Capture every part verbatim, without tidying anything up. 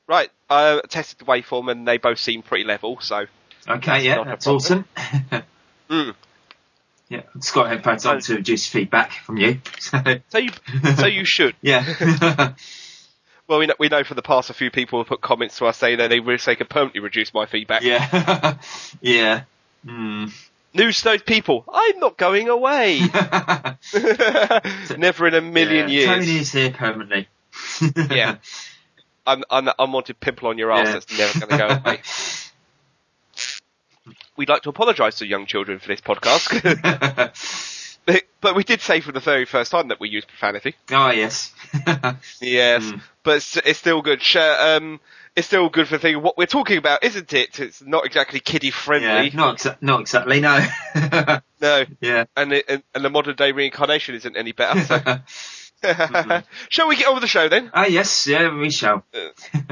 Right, I tested the waveform and they both seem pretty level, so... Okay, yeah, that's awesome. mm. Yeah, it's got headphones on to reduce feedback from you. So, so, you, so you should. Yeah. Well, we know, we know for the past a few people have put comments to us saying that they wish they could permanently reduce my feedback. Yeah. Yeah. Mm. News to those people, I'm not going away. Never in a million yeah, years. Tony is here permanently. Yeah. Un- un- unwanted pimple on your arse yeah. that's never going to go away. We'd like to apologise to young children for this podcast. but, but we did say for the very first time that we used profanity. Oh, yes. Yes. Mm. But it's, it's still good. Um, it's still good for thinking what we're talking about, isn't it? It's not exactly kiddie friendly. Yeah, not, exa- not exactly, no. No. Yeah. And, it, and, and the modern day reincarnation isn't any better. So. Mm-hmm. Shall we get on with the show then? Ah, uh, yes, yeah, we shall. Uh.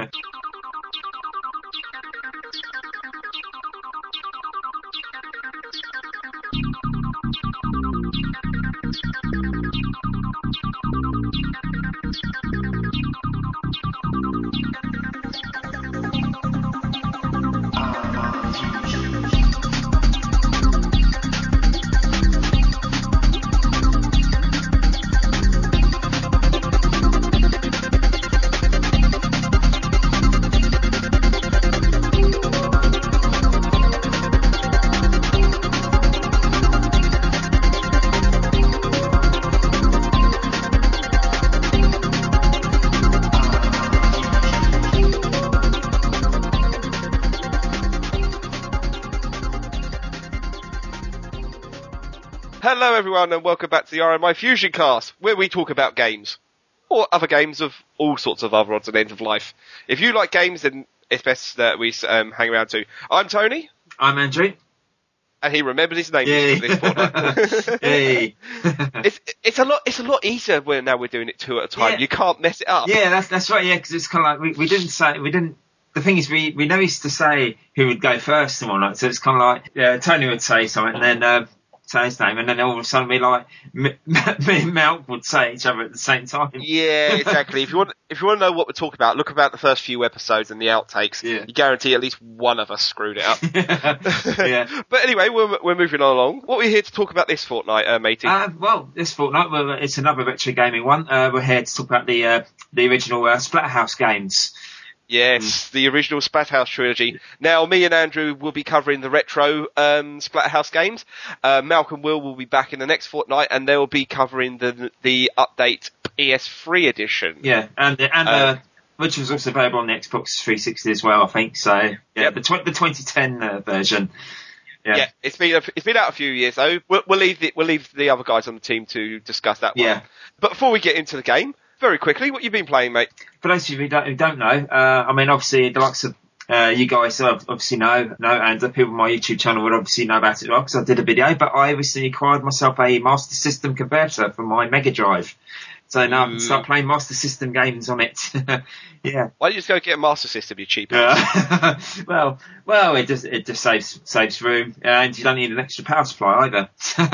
Hello everyone and welcome back to the R M I Fusion Cast, where we talk about games. Or other games of all sorts of other odds and ends of life. If you like games, then it's best that we um, hang around too. I'm Tony. I'm Andrew. And he remembered his name Yay. this fortnight. Yay. it's, it's a lot it's a lot easier when now we're doing it two at a time. Yeah. You can't mess it up. Yeah, that's that's right, yeah, because it's kind of like, we, we didn't say, we didn't, the thing is, we, we never used to say who would go first and whatnot, so it's kind of like, yeah, Tony would say something, and then, um, say his name, and then all of a sudden we like me, me and Malc would say each other at the same time. Yeah, exactly. if you want, if you want to know what we're talking about, look about the first few episodes and the outtakes. Yeah. You guarantee at least one of us screwed it up. yeah. yeah. But anyway, we're we're moving on along. What are we here to talk about this fortnight, uh, matey? Uh, well, this fortnight, well, it's another retro gaming one. Uh, we're here to talk about the uh, the original uh, Splatterhouse games. Yes, mm. the original Splatterhouse trilogy. Now, me and Andrew will be covering the retro um, Splatterhouse games. Uh, Malcolm Will will be back in the next fortnight, and they'll be covering the the update P S three edition. Yeah, and and uh, uh, which was also available on the Xbox three sixty as well, I think. So yeah, yep. the tw- the twenty ten uh, version. Yeah. yeah, it's been a, it's been out a few years though. We'll, we'll leave the, we'll leave the other guys on the team to discuss that one. Yeah. But before we get into the game. Very quickly, what you been playing, mate? For those of you who don't, who don't know, uh, I mean, obviously, the likes of uh, you guys obviously know, know, and the people on my YouTube channel would obviously know about it well, because I did a video, but I recently acquired myself a Master System converter for my Mega Drive. So now mm. I can start playing Master System games on it. Yeah. Why don't you just go get a Master System, you cheap uh, Well, well, it just, it just saves, saves room, and you don't need an extra power supply either.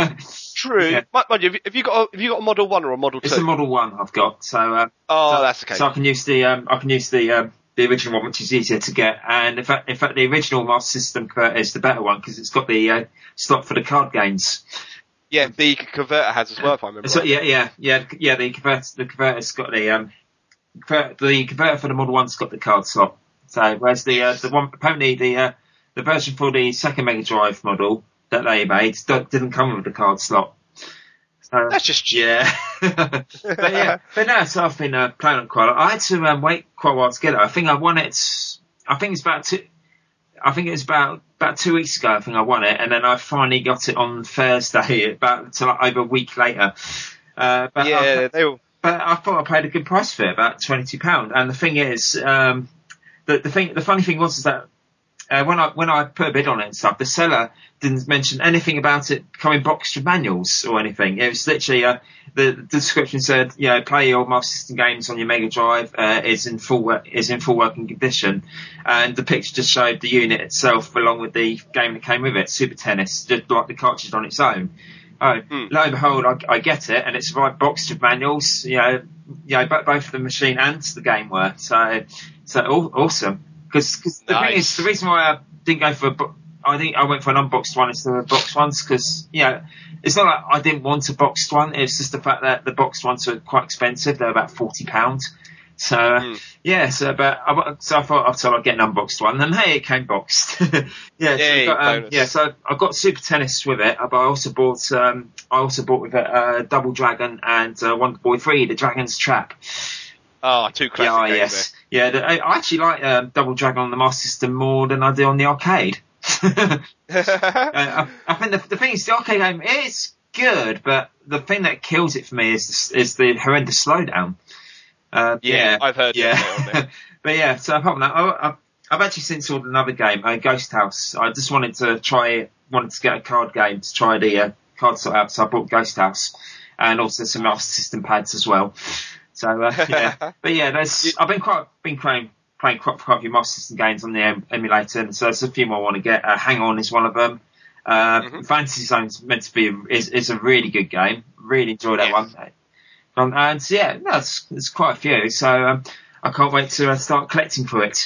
True. Yeah. Mind you, have you got a, have you got a Model One or a Model Two? It's a Model One I've got. So. Uh, oh, so, that's okay. So I can use the um, I can use the um, the original one, which is easier to get. And in fact, in fact, the original Master System converter is the better one because it's got the uh, slot for the card games. Yeah, the converter has as well, if I remember. So right. yeah, yeah, yeah, yeah. The converter, the converter's got the um, the converter for the Model One's got the card slot. So whereas the uh, the one apparently the uh, the version for the second Mega Drive model that they made didn't come with the card slot. So, that's just yeah. but yeah, but no, so I've been uh, playing it quite a lot. I had to um, wait quite a while to get it. I think I won it. I think it's about two. I think it was about about two weeks ago. I think I won it, and then I finally got it on Thursday, about to, like, over a week later. Uh, but yeah, I, they were. But I thought I paid a good price for it, about twenty-two pounds. And the thing is, um, the the thing, the funny thing was is that uh, when I when I put a bid on it and stuff, the seller didn't mention anything about it coming boxed with manuals or anything. It was literally uh, the, the description said, you know, play your Master System games on your Mega Drive uh, is in full is in full working condition, and the picture just showed the unit itself along with the game that came with it, Super Tennis, just like the cartridge on its own. oh, mm. lo and behold, I, I get it, and it's the right box with manuals. You know, you know, both, both the machine and the game were. So, so awesome. Because the nice. thing is, the reason why I didn't go for a bo- I think I went for an unboxed one instead of boxed ones because, you know, it's not like I didn't want a boxed one. It's just the fact that the boxed ones are quite expensive. They're about forty pounds. So, mm. yeah, so, but I, so I thought I thought I'd get an unboxed one. And hey, it came boxed. yeah, Yay, so got, um, yeah, so I got Super Tennis with it, but I also bought, um, I also bought with it, uh, Double Dragon and, uh, Wonder Boy three, The Dragon's Trap. Oh, two classic yeah, games yes. there. Yeah, the, I actually like, um, Double Dragon on the Master System more than I do on the arcade. uh, I, I think the, the thing is, the arcade game is good, but the thing that kills it for me is the, is the horrendous slowdown. Uh, yeah, yeah, I've heard yeah. that. But yeah, so apart from that, I, I, I've actually since ordered another game, uh, Ghost House. I just wanted to try, wanted to get a card game to try the uh, card sort out, so I bought Ghost House and also some Master System pads as well. So uh, yeah, but yeah, there's I've been quite been playing. playing quite, quite a few Master System games on the em- emulator, and so there's a few more I want to get. Uh, Hang On is one of them. Uh, mm-hmm. Fantasy Zone's meant to be, is, is a really good game. Really enjoy that yes. one. Um, and yeah, no, it's, it's quite a few, so um, I can't wait to uh, start collecting for it.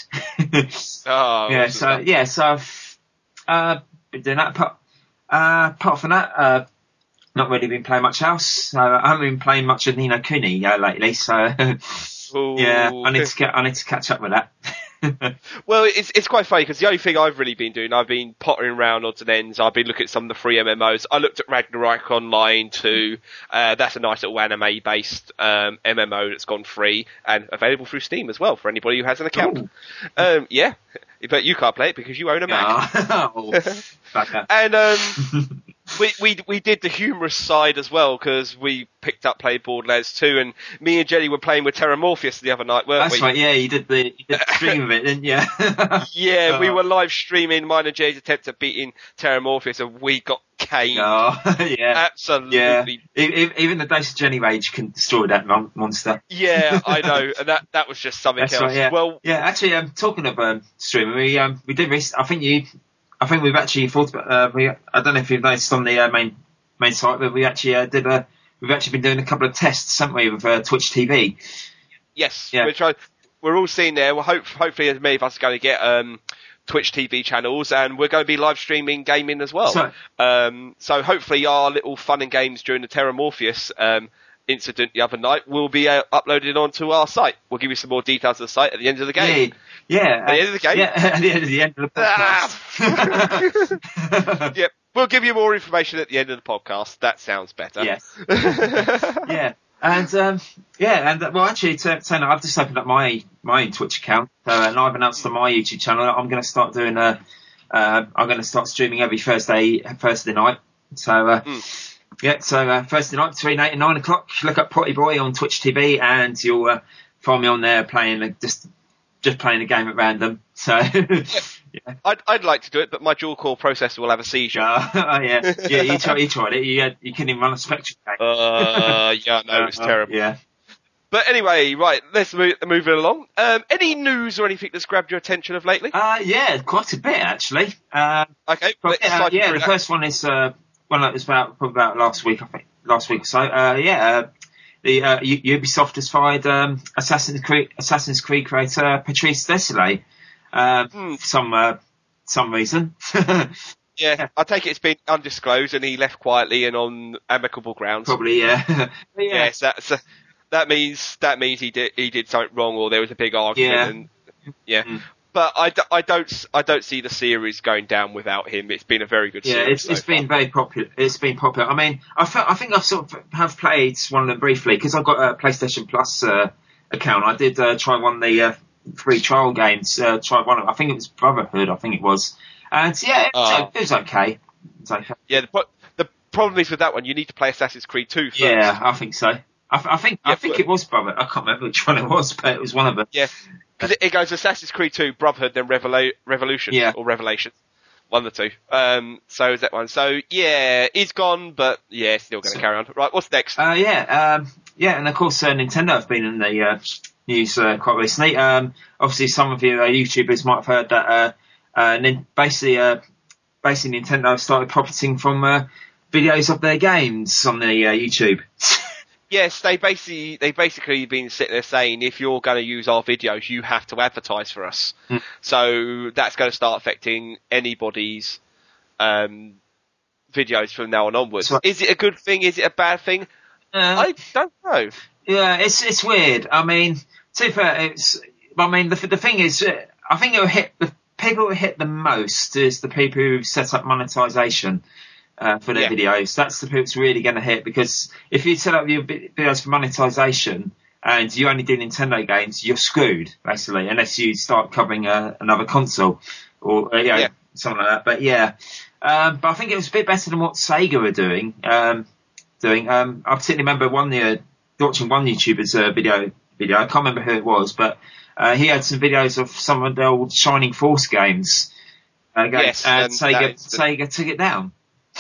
oh, yeah, so, that? yeah, so I've uh, been doing that. Apart, uh, apart from that, uh, not really been playing much else. So I haven't been playing much of Ni no Kuni uh, lately, so... Yeah, I need to get. I need to catch up with that. Well, it's it's quite funny because the only thing I've really been doing, I've been pottering around odds and ends. I've been looking at some of the free M M Os. I looked at Ragnarok Online too. Uh, that's a nice little anime-based um, M M O that's gone free and available through Steam as well for anybody who has an account. Um, yeah, but you can't play it because you own a Mac. Oh, and um, we we we did the humorous side as well because we picked up Play Borderlands two, and me and Jenny were playing with Terra Morpheus the other night, weren't That's we? That's right. Yeah, you did the you did the stream of it, didn't you? yeah, oh. we were live streaming mine and Jay's attempt at beating Terra Morpheus, and we got caned. Oh, yeah, absolutely. Yeah. Even the Dice of Jenny Rage can destroy that mon- monster. Yeah, I know, and that that was just something That's else. Right, yeah. Well, yeah, actually, um, talking of um, streaming, we um, we did. Rec- I think you, I think we've actually thought about. Uh, we, I don't know if you've noticed on the uh, main main site, but we actually uh, did a. We've actually been doing a couple of tests, haven't we, with uh, Twitch T V? Yes, yeah. which I, we're all seeing there. Well, hope, hopefully, as many of us are going to get um, Twitch T V channels, and we're going to be live streaming gaming as well. So, um, so hopefully, our little fun and games during the Terra Morpheus um, incident the other night will be uh, uploaded onto our site. We'll give you some more details of the site at the end of the game. Yeah, yeah. At the end of the game. Yeah, at the end of the end of the podcast. Ah! Yep. We'll give you more information at the end of the podcast. That sounds better. Yes. yeah. And, um, yeah, and, uh, well, actually, to, to, I've just opened up my, my own Twitch account, uh, and I've announced on my YouTube channel that I'm going to start doing, uh, uh, I'm going to start streaming every Thursday, Thursday night. So, uh, mm. yeah, so, uh, Thursday night between eight and nine o'clock, look up Potty Boy on Twitch T V, and you'll, uh, find me on there playing, uh, just, just playing a game at random. So, yeah. I'd, I'd like to do it, but my dual core processor will have a seizure. Uh, oh, yeah, yeah. You tried, you tried it. You, had, you couldn't even run a Spectrum game. Uh, yeah, no, it's uh, terrible. Yeah. But anyway, right, let's move, move it along. Um, any news or anything that's grabbed your attention of lately? Uh, yeah, quite a bit actually. Uh, okay, but, uh, yeah. The that. first one is uh, well, it was about probably about last week, I think, last week or so. Uh, yeah. Uh, The uh, U- Ubisoft has fired um, Assassin's Creed Assassin's Creed creator Patrice Désilets uh, hmm. for some uh, some reason. yeah, I take it it's been undisclosed, and he left quietly and on amicable grounds. Probably, yeah. yeah. Yes, that's uh, that means that means he did he did something wrong, or there was a big argument. Yeah. And, yeah. Mm. But I, d- I don't I don't see the series going down without him. It's been a very good yeah, series. Yeah, it's, so it's far. been very popular. It's been popular. I mean, I, felt, I think I sort of have played one of them briefly because I've got a PlayStation Plus uh, account. I did uh, try one of the uh, free trial games. Uh, try one of I think it was Brotherhood. I think it was. And yeah, it was, uh, it was okay. It was okay. Yeah, the, the problem is with that one, you need to play Assassin's Creed two first. Yeah, I think so. I, I think yeah, I think but, it was Brotherhood. I can't remember which one it was, but it was one of them. Yeah. Because it, it goes Assassin's Creed two, Brotherhood, then Revela- Revolution, yeah. or Revelation. One of the two. Um, so is that one. So, yeah, he's gone, but, yeah, still going to so, carry on. Right, what's next? Uh, yeah, um, yeah, and of course, uh, Nintendo have been in the uh, news uh, quite recently. Um, obviously, some of you uh, YouTubers might have heard that uh, uh, basically, uh, basically Nintendo started profiting from uh, videos of their games on the uh, YouTube. Yes, they basically they basically been sitting there saying if you're going to use our videos, you have to advertise for us. Mm. So that's going to start affecting anybody's um, videos from now on onwards. So, is it a good thing? Is it a bad thing? Uh, I don't know. Yeah, it's it's weird. I mean, to be fair, it's. I mean, the the thing is, uh, I think it will hit the people who hit the most is the people who set up monetization. Uh, for their yeah. videos, that's the people it's really going to hit, because if you set up your videos for monetization and you only do Nintendo games, you're screwed basically, unless you start covering a, another console or uh, you know, yeah. something like that. But yeah, um, but I think it was a bit better than what Sega were doing. Um, doing, um, I particularly remember one year watching one YouTuber's uh, video. Video, I can't remember who it was, but uh, he had some videos of some of the old Shining Force games. Uh, yes, and, and Sega, the... Sega took it down.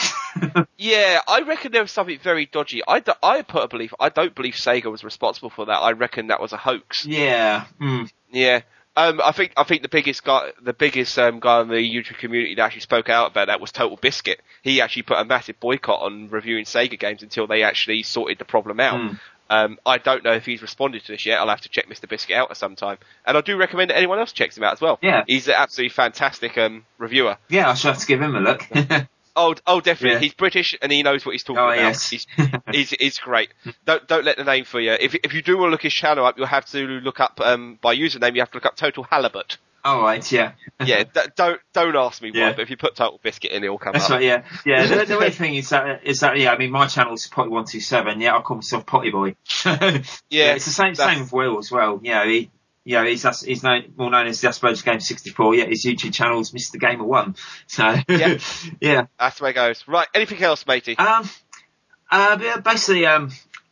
Yeah, I reckon there was something very dodgy. I, do, I put a belief. I don't believe Sega was responsible for that. I reckon that was a hoax. Yeah. Mm. Yeah. Um, I think I think the biggest guy, the biggest um, guy in the YouTube community that actually spoke out about that was Total Biscuit. He actually put a massive boycott on reviewing Sega games until they actually sorted the problem out. Mm. Um, I don't know if he's responded to this yet. I'll have to check Mister Biscuit out at some time. And I do recommend that anyone else checks him out as well. Yeah. He's an absolutely fantastic um, reviewer. Yeah, I shall have to give him a look. Oh, oh, definitely. Yeah. He's British and he knows what he's talking oh, about. Yes. He's, he's, he's great. Don't, don't let the name fool you. If, if you do want to look his channel up, you'll have to look up, um, by username, you have to look up Total Halibut. All right, yeah. Yeah, d- don't, don't ask me yeah. why, but if you put Total Biscuit in, it'll come That's up. That's right, yeah. Yeah, the, the weird thing is that, is that, yeah, I mean, my channel's Potty one two seven, yeah, I call myself Potty Boy. yeah, yeah, it's the same, same with Will as well. You know, he, you know, he's, he's known, more known as the Asperger's Game sixty-four, yeah, his YouTube channel's Mister Gamer one. So, yeah. yeah. That's the way it goes. Right, anything else, matey? Um, uh, basically, um,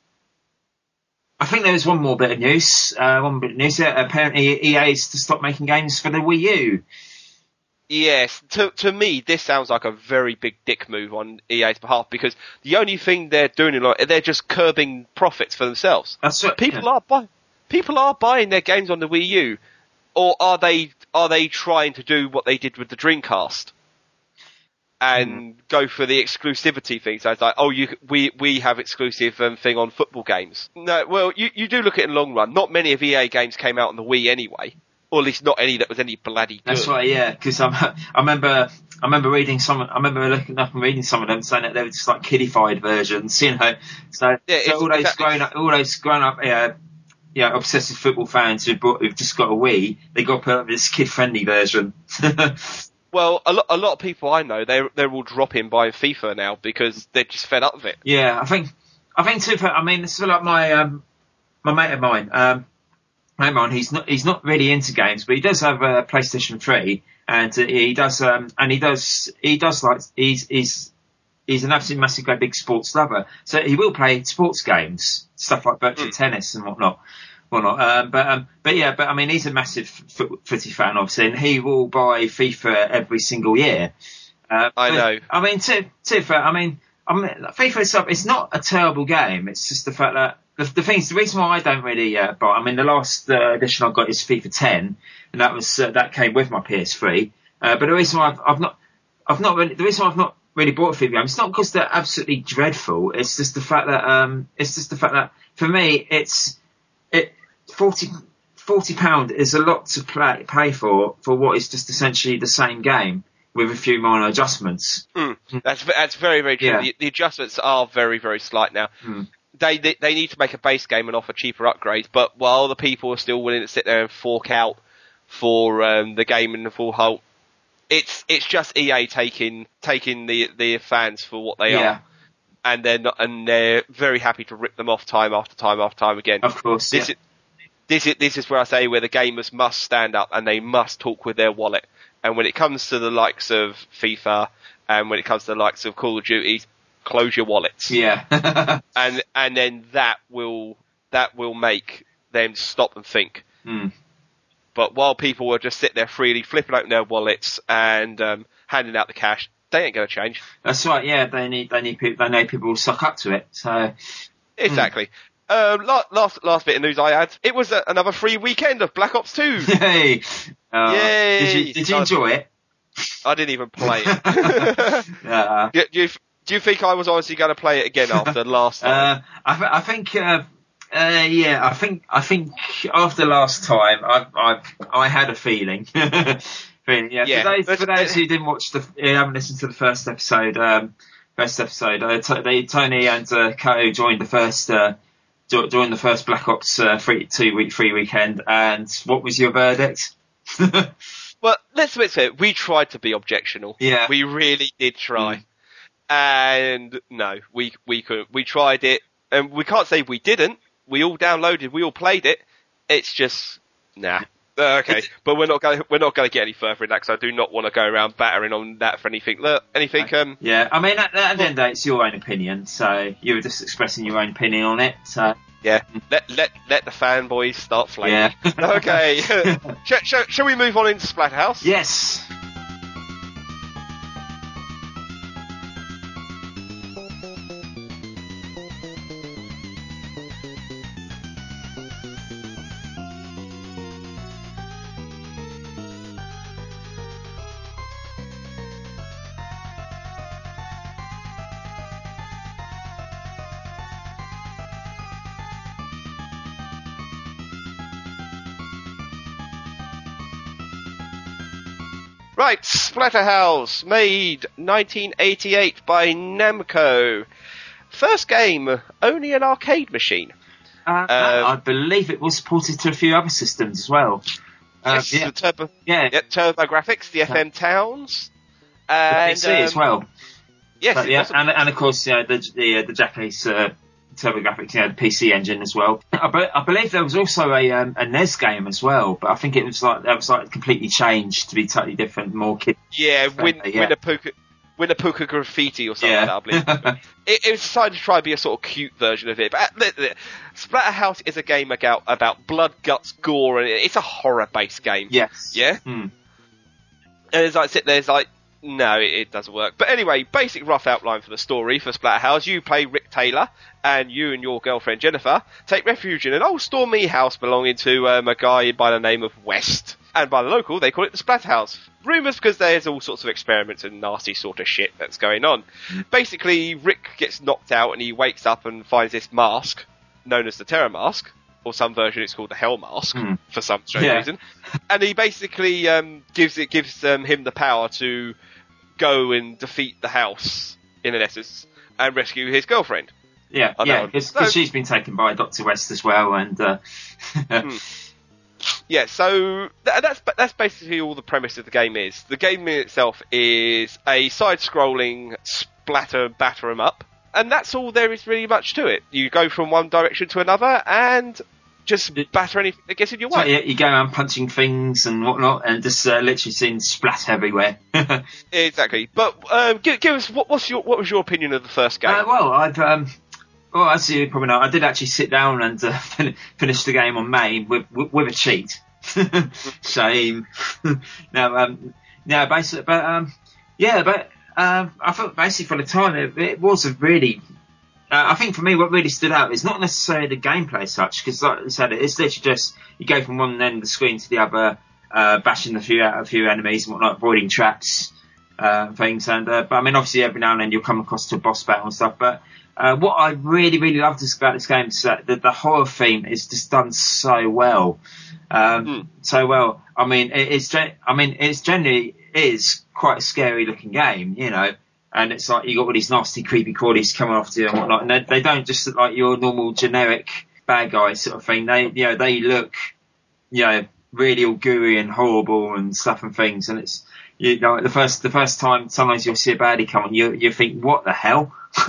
I think there was one more bit of news. Uh, one bit of news. Uh, apparently, E A is to stop making games for the Wii U. Yes, to to me, this sounds like a very big dick move on E A's behalf, because the only thing they're doing, like, they're just curbing profits for themselves. That's right. People yeah. are buying, people are buying their games on the Wii U, or are they are they trying to do what they did with the Dreamcast and mm. go for the exclusivity thing? So it's like, oh, you we we have exclusive um, thing on football games. No, well, you you do look at it in the long run. Not many of E A games came out on the Wii anyway. Or at least not any that was any bloody good. That's right, yeah. Because I remember, I remember reading some. I remember looking up and reading some of them, saying that they were just like kiddified versions, you know. So, yeah, so all those exactly. grown up, all those grown up, uh, you know, obsessive football fans who bought, who've just got a Wii, they got put up this kid friendly version. Well, a lot, a lot of people I know, they're they're all dropping buying FIFA now because they're just fed up with it. Yeah, I think, I think too. I mean, it's like my um, my mate of mine. Um, Hang on, he's not, he's not really into games, but he does have a PlayStation three, and uh, he does, um, and he does, he does like, he's, he's, he's an absolutely massive, great big sports lover. So he will play sports games, stuff like virtual mm. tennis and whatnot, whatnot. Um, but, um, but yeah, but I mean, he's a massive foot, footy fan, obviously, and he will buy FIFA every single year. Uh, I know. I mean, to, to, I mean, I mean, FIFA itself, it's not a terrible game. It's just the fact that, The, the thing is, the reason why I don't really uh, buy, I mean, the last uh, edition I got is FIFA ten, and that was uh, that came with my P S three. Uh, but the reason why I've, I've not, I've not really, the reason why I've not really bought a FIFA game, it's not because they're absolutely dreadful. It's just the fact that, um, it's just the fact that for me, it's it forty forty pound is a lot to play, pay for for what is just essentially the same game with a few minor adjustments. Mm. That's that's very very true. Yeah. The, the adjustments are very very slight now. Mm. They, they they need to make a base game and offer cheaper upgrades, but while the people are still willing to sit there and fork out for um, the game in the full whole, it's it's just E A taking taking the the fans for what they yeah. are, and they're not, and they're very happy to rip them off time after time after time again. Of course, this yeah. is this is this is where I say where the gamers must stand up and they must talk with their wallet. And when it comes to the likes of FIFA and when it comes to the likes of Call of Duty, close your wallets. Yeah. and and then that will that will make them stop and think. Mm. But while people will just sit there freely flipping open their wallets and um, handing out the cash, they ain't going to change. That's right. Yeah, they need they need people. They know people will suck up to it. So exactly. Mm. Um, last, last last bit of news I had. It was a, another free weekend of Black Ops two. Yay! Uh, Yay! Did you did you enjoy it? I didn't even play it. uh, you, you Do you think I was honestly going to play it again after last time? Uh, I, th- I think, uh, uh, yeah, I think, I think after last time, I, I, I had a feeling. feeling yeah. Yeah. For those, Let's- for those who didn't watch the, uh, haven't listened to the first episode, um, first episode, uh, t- they, Tony and uh, Ko joined the first, uh, jo- joined the first Black Ops uh, free two week free weekend. And what was your verdict? Well, let's admit it. We tried to be objectional. Yeah. We really did try. Mm. And no, we we couldn't. We tried it, and we can't say we didn't. We all downloaded, we all played it. It's just nah. Uh, okay, but we're not going. We're not going to get any further in that because I do not want to go around battering on that for anything. Look, anything. Um, Yeah, I mean, at, at the end of the day, it's your own opinion, so you were just expressing your own opinion on it. So yeah. Let let let the fanboys start flaming. yeah. Okay. shall, shall, shall we move on into Splatterhouse? Yes. Right, Splatterhouse, made nineteen eighty-eight by Namco. First game, only an arcade machine. Uh, I believe it was ported to a few other systems as well. Uh, Yes, yeah. the Turbo, Yeah. yeah, Turbo Graphics, the F M Towns, The and P C as um, well. Yes, But it yeah, was- and, and of course, yeah, the the, uh, the Japanese uh, TurboGrafx, yeah, the P C engine as well. I, be- I believe there was also a um, a N E S game as well, but I think it was like that was like completely changed to be totally different, more kid. yeah, win, yeah. win a puka, win a puka graffiti or something Yeah. like that. I believe. it, it was decided to try and be a sort of cute version of it. But uh, the, the, Splatterhouse is a game about about blood, guts, gore, and it, it's a horror-based game. Yes. Yeah. Hmm. And it's like sit there, it's like, no, it, it doesn't work. But anyway, basic rough outline for the story for Splatterhouse. You play Rick Taylor, and you and your girlfriend Jennifer take refuge in an old Stormy house belonging to um, a guy by the name of West. And by the local, they call it the Splatterhouse. Rumours because there's all sorts of experiments and nasty sort of shit that's going on. Basically, Rick gets knocked out and he wakes up and finds this mask, known as the Terror Mask. Or some version it's called the Hell Mask, Hmm. for some strange Yeah. reason. And he basically um, gives it gives um, him the power to go and defeat the house, in an essence, and rescue his girlfriend. Yeah, Oh, that yeah, one. because No. she's been taken by Doctor West as well, and uh, Yeah, so th- that's that's basically all the premise of the game is. The game in itself is a side-scrolling splatter batter 'em up, and that's all there is really much to it. You go from one direction to another and just batter anything that gets in your so way. yeah, you go around punching things and whatnot, and just uh, literally seeing splat everywhere. uh, Exactly. But um, give, give us what, what's your what was your opinion of the first game? well, I've um, well, as you probably know, I did actually sit down and uh, fin- finish the game on main with with, with a cheat. Shame. no, um, no, basically, but um, yeah, but um, I thought basically for the time it, it was a really. Uh, I think for me, what really stood out is not necessarily the gameplay as such, because like I said, it's literally just you go from one end of the screen to the other, uh, bashing a few a few enemies and whatnot, avoiding traps, uh, and things. And uh, but I mean, obviously, every now and then you'll come across to a boss battle and stuff. But uh, what I really, really loved about this game is that the, the horror theme is just done so well, um, Mm. so well. I mean, it, it's gen- I mean, it's generally is quite a scary looking game, you know. And it's like you got all these nasty, creepy crawlies coming after you and whatnot, and they, they don't just look like your normal generic bad guy sort of thing. They, you know, they look, you know, really all gooey and horrible and stuff and things. And it's, you know, the first the first time sometimes you'll see a baddie come on, you you think, what the hell?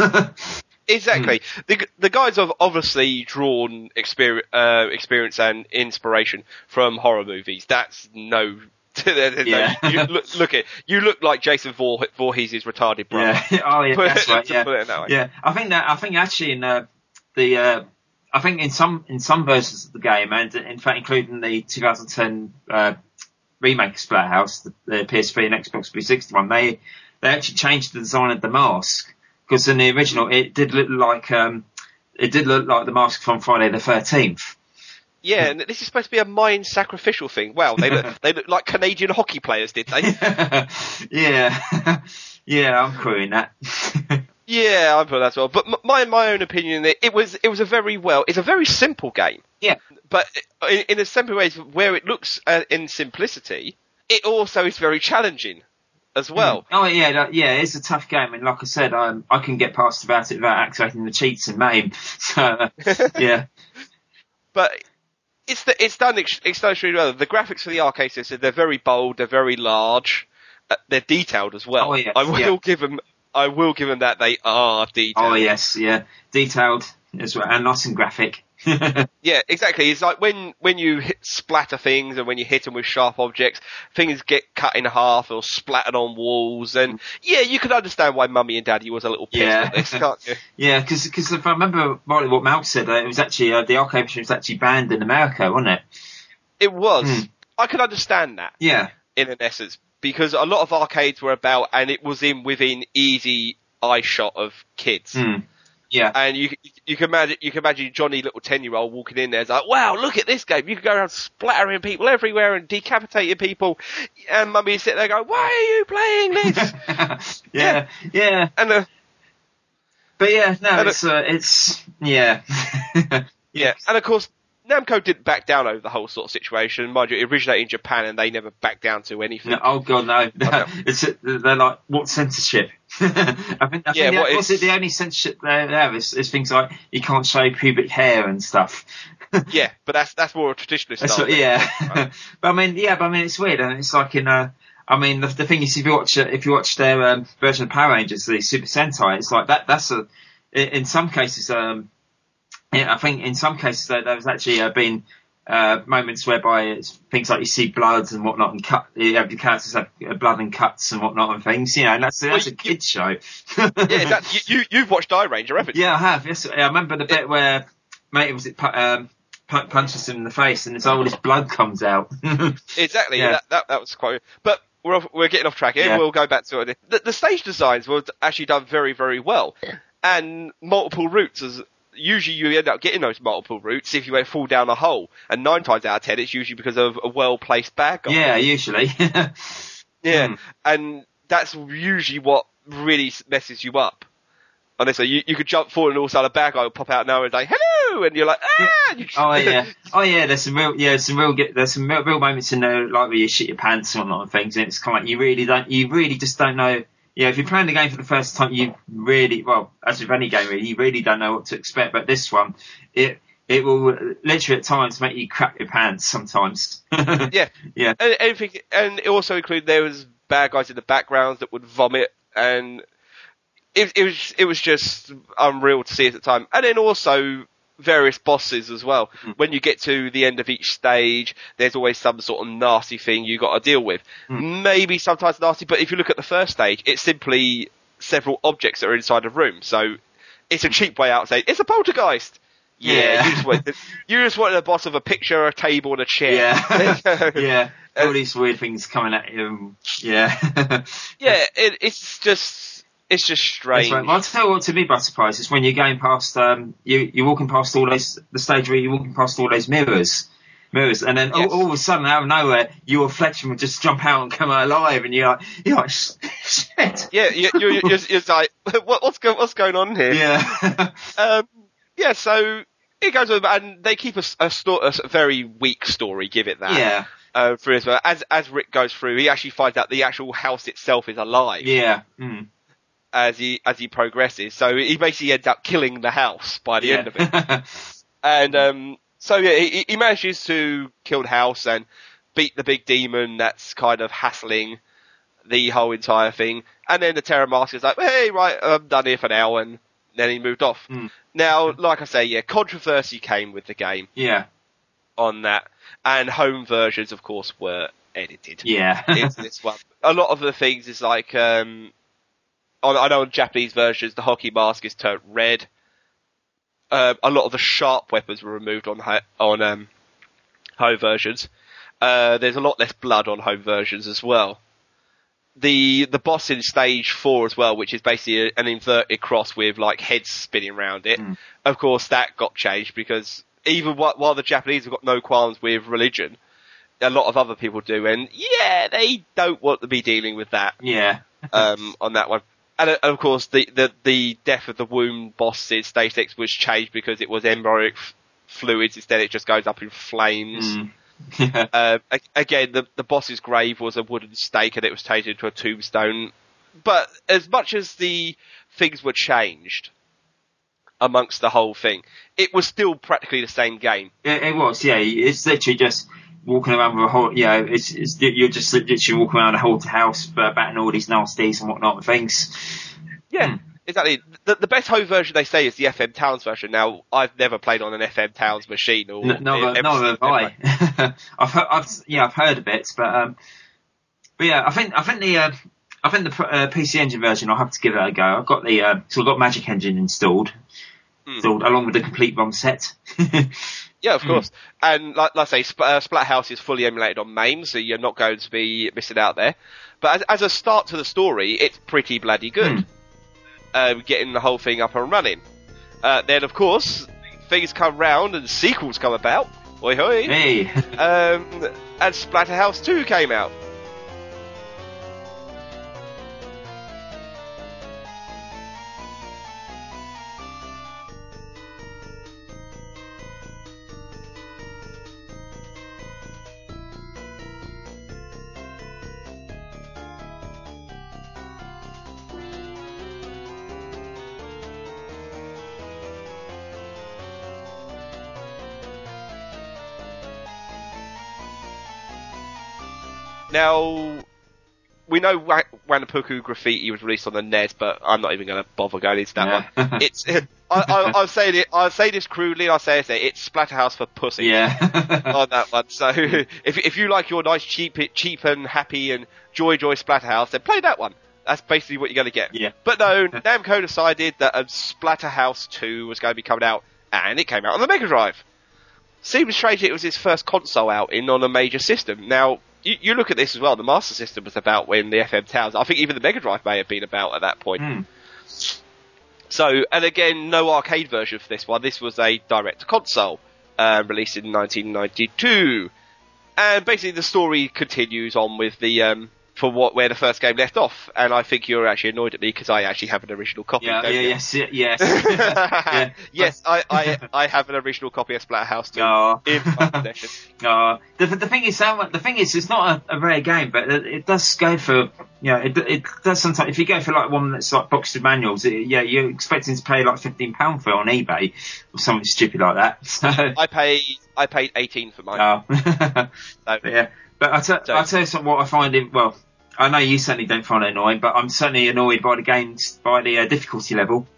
Exactly. The the guys have obviously drawn experience, uh, experience and inspiration from horror movies. That's no. there's no- Yeah. you look, look at you look like Jason Voor, Voorhees' retarded brother. Yeah. Oh yeah, Put that's it- right. to Yeah. put it that way. Yeah. I think that I think actually in uh, the uh, I think in some in some versions of the game, and in fact including the two thousand ten uh, remake of Splatterhouse, the, the P S three and Xbox three sixty one, they they actually changed the design of the mask, because in the original it did look like um it did look like the mask from Friday the thirteenth. Yeah, and this is supposed to be a mind sacrificial thing. Well, they look they look like Canadian hockey players, did they? yeah, yeah, I'm querying that. Yeah, I put that as well. But m- my my own opinion, it, it was it was a very well. It's a very simple game. Yeah. But in, in a simple way, where it looks uh, in simplicity, it also is very challenging as well. Mm. Oh yeah, that, yeah, it's a tough game, and like I said, I I can get past about it without activating the cheats and MAME. So yeah. But it's the, it's done ex- it's done extremely well. The graphics for the arcade system, they're very bold, they're very large, uh, they're detailed as well. Oh, yes, I will yeah. give them I will give them that they are detailed. Oh yes, yeah, detailed as well, and nice and graphic. Yeah, exactly. It's like when when you hit, splatter things, and when you hit them with sharp objects, things get cut in half or splattered on walls. And yeah, you can understand why Mummy and Daddy was a little pissed Yeah. at this, can't you? Yeah, because if I remember rightly what Malk said, uh, it was actually uh, the arcade machine was actually banned in America, wasn't it? It was. Mm. I can understand that. Yeah. In an essence, because a lot of arcades were about, and it was in within easy eye shot of kids. Mm. Yeah. And you you can imagine you can imagine Johnny, little ten year old, walking in there. It's like, wow, look at this game! You can go around splattering people everywhere and decapitating people. And Mummy sit there going, "Why are you playing this?" yeah, yeah. And uh, But yeah, no, and it's uh, it's yeah, yeah, and of course Namco didn't back down over the whole sort of situation. Mind you, it originated in Japan, and they never backed down to anything. No, oh god, no! It's they're like, what censorship? I think, I Yeah, think what was is- it the only censorship they have is, is things like you can't show pubic hair and stuff. Yeah, but that's that's more a traditionalist That's style. what, yeah. But I mean, yeah, but I mean, it's weird, and it's like in uh I mean, the, the thing is, if you watch uh, if you watch their um, version of Power Rangers, the Super Sentai, it's like that. That's a in, in some cases, um, yeah, I think in some cases there, there was actually uh, been uh, moments whereby it's things like you see blood and whatnot, and cut. You have the characters have uh, blood and cuts and whatnot and things, you know. And that's that's Well, a kids show. Yeah, that, you, you you've watched Die Ranger, haven't you? Yeah, I have. Yes, I remember the bit where mate was it pu- um, pu- punches him in the face and it's all his blood comes out. Exactly. Yeah. That, that that was quite. But we're off, we're getting off track here. Yeah. We'll go back to it. The, the stage designs were actually done very very well, and multiple routes. As usually you end up getting those multiple routes if you went fall down a hole, and nine times out of ten it's usually because of a well placed bad guy. Yeah, usually. Yeah, Hmm. and that's usually what really messes you up. Honestly, you, you could jump forward and all of a sudden a bad guy will pop out now and say hello, and you're like ah. And you- Oh yeah, oh yeah. There's some real, yeah, some real, get- there's some real, real moments in there, like where you shit your pants and whatnot and things, and it's kind of like you really don't, you really just don't know. Yeah, if you're playing the game for the first time, you really, well, as with any game, really, you really don't know what to expect. But this one, it it will literally at times make you crap your pants sometimes. Yeah, Yeah. and anything, and it also included there was bad guys in the background that would vomit, and it, it was it was just unreal to see at the time. And then also various bosses as well. Mm. When you get to the end of each stage, there's always some sort of nasty thing you got to deal with. Mm. Maybe sometimes nasty, but if you look at the first stage, it's simply several objects that are inside a room. So it's a cheap way out of saying it's a poltergeist. Yeah, Yeah. you just want you just want a boss of a picture, a table, and a chair. Yeah. Yeah. All these weird things coming at you. Yeah. Yeah, it, it's just it's just strange. That's right. Well, I'll tell you what to me by surprise is when you're going past, um, you, you're walking past all those, the stage where you're walking past all those mirrors, mirrors, and then Yes. all, all of a sudden, out of nowhere, your reflection would just jump out and come out alive, and you're like, you're like, shit. Yeah, you, you, you're, you're like, what, what's going what's going on here? Yeah. Um, yeah, so it goes on, and they keep a, a, sto- a very weak story. Give it that. Yeah. Uh, through as well as as Rick goes through, he actually finds out the actual house itself is alive. Yeah. Mm. As he as he progresses, so he basically ends up killing the house by the Yeah. end of it. And um, so yeah, he, he manages to kill the house and beat the big demon that's kind of hassling the whole entire thing. And then the Terror Master's like, hey, right, I'm done here for now, and then he moved off. Mm. Now, like I say, yeah, controversy came with the game Yeah. on that, and home versions, of course, were edited Yeah. into this one. A lot of the things is like, um, on, I know in Japanese versions, the hockey mask is turned red. Uh, a lot of the sharp weapons were removed on ho- on um, home versions. Uh, there's a lot less blood on home versions as well. The the boss in stage four as well, which is basically a, an inverted cross with like heads spinning around it. Mm. Of course, that got changed because even wh- while the Japanese have got no qualms with religion, a lot of other people do, and yeah, they don't want to be dealing with that Yeah. um, on that one. and uh, of course, the, the, the Death of the Womb boss in Stage six was changed because it was embryonic f- fluids. Instead, it just goes up in flames. Mm. uh, again, the, the boss's grave was a wooden stake and it was changed into a tombstone. But as much as the things were changed amongst the whole thing, it was still practically the same game. It, it was, yeah. It's literally just walking around with a whole, you know, it's, it's you're just literally walking around a haunted house, uh, batting all these nasties and whatnot and things. Yeah. Hmm. Exactly. The, the best home version they say is the F M Towns version. Now, I've never played on an F M Towns machine. Or No, no, no, have I. I've heard, I've, yeah, I've heard of it, but um, but yeah, I think I think the uh, I think the uh, P C Engine version, I'll have to give it a go. I've got the uh, so I've got Magic Engine installed, mm. installed along with the complete ROM set. Yeah, of course. Mm. And like, like I say, Sp- uh, Splathouse is fully emulated on MAME, so you're not going to be missing out there. But as, as a start to the story, it's pretty bloody good. Mm. Uh, getting the whole thing up and running. Uh, then, of course, things come round and sequels come about. Hoi hoi. Hey. um, and Splatterhouse two came out. Now, we know Wa- Wanapooku Graffiti was released on the N E S, but I'm not even going to bother going into that yeah. one. It's, I, I, I'll say it. I'll say this crudely. I'll say it. It's Splatterhouse for pussy. Yeah. on that one. So if if you like your nice cheap, cheap and happy and joy joy Splatterhouse, then play that one. That's basically what you're going to get. Yeah. But no, Namco decided that um, Splatterhouse two was going to be coming out, and it came out on the Mega Drive. Seems strange it was its first console outing on a major system. Now, you, you look at this as well, the Master System was about when the F M Towns, I think even the Mega Drive may have been about at that point. Mm. So, and again, no arcade version for this one. This was a direct-to-console, uh, released in nineteen ninety-two. And basically the story continues on with the, um, for what, where the first game left off. And I think you're actually annoyed at me because I actually have an original copy. Yeah, don't yeah, you? yes, yes. yeah. Yes, I, I, I have an original copy of Splatterhouse two oh. in my possession. Oh. The, the thing is, the thing is, it's not a, a rare game, but it, it does go for, you know, it, it does sometimes, if you go for like one that's like boxed with manuals, it, yeah, you're expecting to pay like fifteen pounds for it on eBay or something stupid like that. So. I paid, I paid eighteen for mine. Oh. so, but yeah, but I tell, so, I tell you something, what I find in, well, I know you certainly don't find it annoying, but I'm certainly annoyed by the games, by the uh, difficulty level.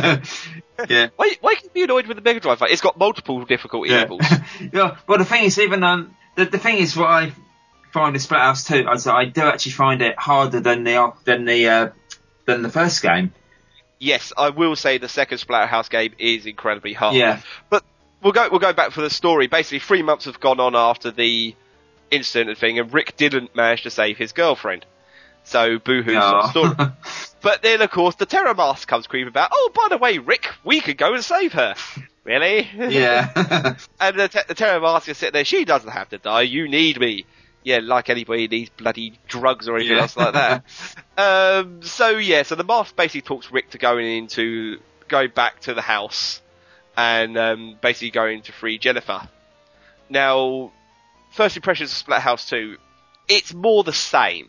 yeah. Why, why can you be annoyed with the Mega Drive? It's got multiple difficulty yeah. levels. yeah. Well, the thing is, even um, the the thing is, what I find with Splatterhouse two, is that I do actually find it harder than the than the uh, than the first game. Yes, I will say the second Splatterhouse game is incredibly hard. Yeah. But we'll go we'll go back for the story. Basically, three months have gone on after the incident and thing, and Rick didn't manage to save his girlfriend. So, boo-hoo oh. sort of story. But then, of course, the Terror Mask comes creeping about. Oh, by the way, Rick, we could go and save her. Really? Yeah. And the, te- the Terror Mask is sitting there. She doesn't have to die. You need me. Yeah, like anybody needs bloody drugs or anything yeah. else like that. um, so, yeah, so the Mask basically talks Rick to going into, going back to the house and um, basically going to free Jennifer. Now, first impressions of Splatterhouse two, it's more the same.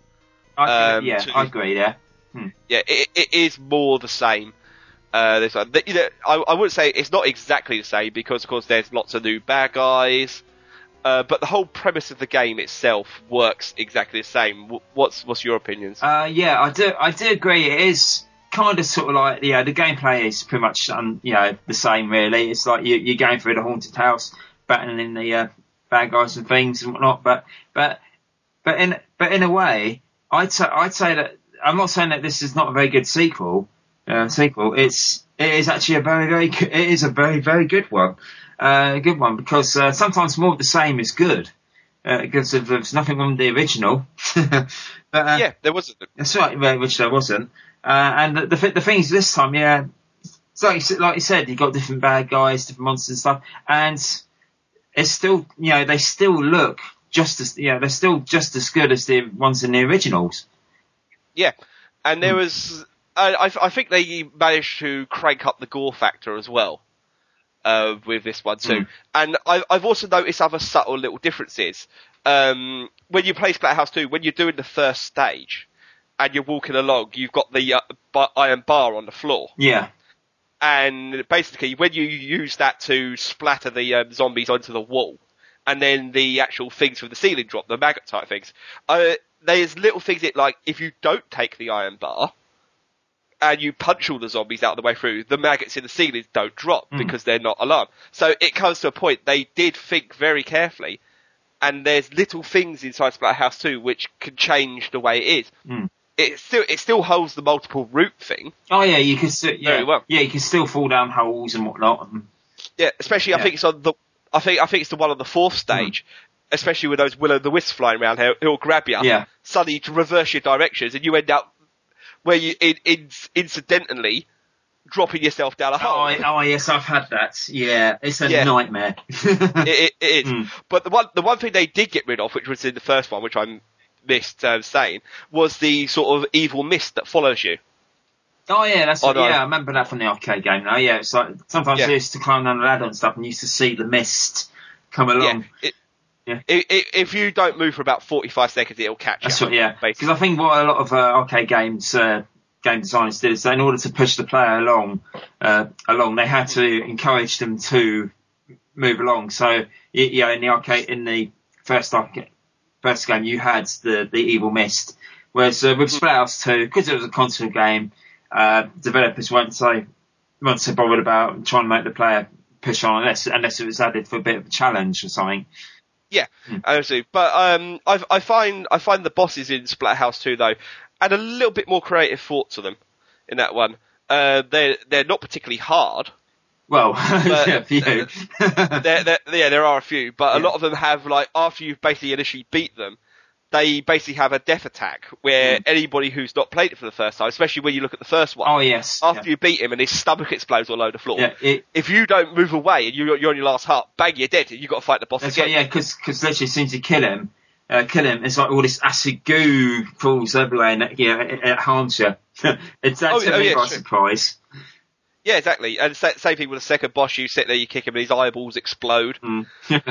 I um, yeah, to, I agree. Yeah, hmm. yeah, it, it is more the same. Uh, this one, you know, I, I wouldn't say it's not exactly the same because, of course, there's lots of new bad guys. Uh, but the whole premise of the game itself works exactly the same. What's what's your opinions? Uh, yeah, I do. I do agree. It is kind of sort of like, yeah, the gameplay is pretty much um, you know, the same really. It's like you, you're going through the haunted house, battling the uh, bad guys and things and whatnot. But but but in but in a way. I'd say, I'd say that I'm not saying that this is not a very good sequel. Uh, sequel, it's it is actually a very very it is a very very good one, uh, a good one because uh, sometimes more of the same is good. Uh, because there's nothing wrong with the original. but, uh, yeah, there wasn't. That's right, which there wasn't. Uh, and the, the the thing is, this time, yeah, it's like you, like you said, you got different bad guys, different monsters and stuff, and it's still, you know, they still look. Just as yeah, they're still just as good as the ones in the originals. Yeah, and there was I, I, I think they managed to crank up the gore factor as well uh, with this one too. Mm. And I, I've also noticed other subtle little differences. Um, when you play Splatterhouse two, when you're doing the first stage and you're walking along, you've got the uh, bar, iron bar on the floor. Yeah. And basically, when you use that to splatter the um, zombies onto the wall, and then the actual things from the ceiling drop, the maggot type things, uh, there's little things that, like, if you don't take the iron bar, and you punch all the zombies out of the way through, the maggots in the ceilings don't drop mm. because they're not alarmed. So it comes to a point, they did think very carefully, and there's little things inside Splatterhouse two which can change the way it is. Mm. It still it still holds the multiple route thing. Oh yeah, you can still yeah, very well. Yeah, you can still fall down holes and whatnot. Yeah, especially yeah. I think it's on the I think I think it's the one on the fourth stage, mm. especially with those will-o'-the-wisps flying around here, he'll grab you, yeah. suddenly to reverse your directions, and you end up where you in, in, incidentally dropping yourself down a hole. Oh, I, oh yes, I've had that. Yeah, it's a yeah. nightmare. it, it, it is. Mm. But the one the one thing they did get rid of, which was in the first one, which I missed uh, saying, was the sort of evil mist that follows you. Oh yeah, that's what, oh, no. yeah. I remember that from the arcade game. Now, yeah, it's like sometimes yeah. I used to climb down the ladder and stuff, and used to see the mist come along. Yeah. It, yeah. It, it, if you don't move for about forty-five seconds, it'll catch that's you. What, yeah, because I think what a lot of uh, arcade games, uh, game designers did is that in order to push the player along, uh, along, they had to encourage them to move along. So yeah, in the arcade, in the first arcade. First game, you had the, the evil mist, whereas uh, with Splatterhouse two, because it was a console game, uh, developers weren't so weren't so bothered about trying to make the player push on unless unless it was added for a bit of a challenge or something. Yeah, mm. absolutely. But um, I I find I find the bosses in Splatterhouse two though add a little bit more creative thought to them in that one. Uh, they're they're not particularly hard. Well, yeah, a few. there, there, yeah, there are a few, but yeah. a lot of them have, like, after you've basically initially beat them, they basically have a death attack where mm. anybody who's not played it for the first time, especially when you look at the first one, oh yes, after yeah. you beat him and his stomach explodes all over the floor, yeah, it, if you don't move away and you're, you're on your last heart, bang, you're dead. You've got to fight the boss again. Right, yeah, because literally as soon as you kill him, uh, kill him, it's like all this acid goo falls everywhere and it, yeah, it, it harms you. it's that oh, took oh, me yeah, by true. surprise. Yeah, exactly. And same thing with the second boss. You sit there, you kick him, and his eyeballs explode. Mm.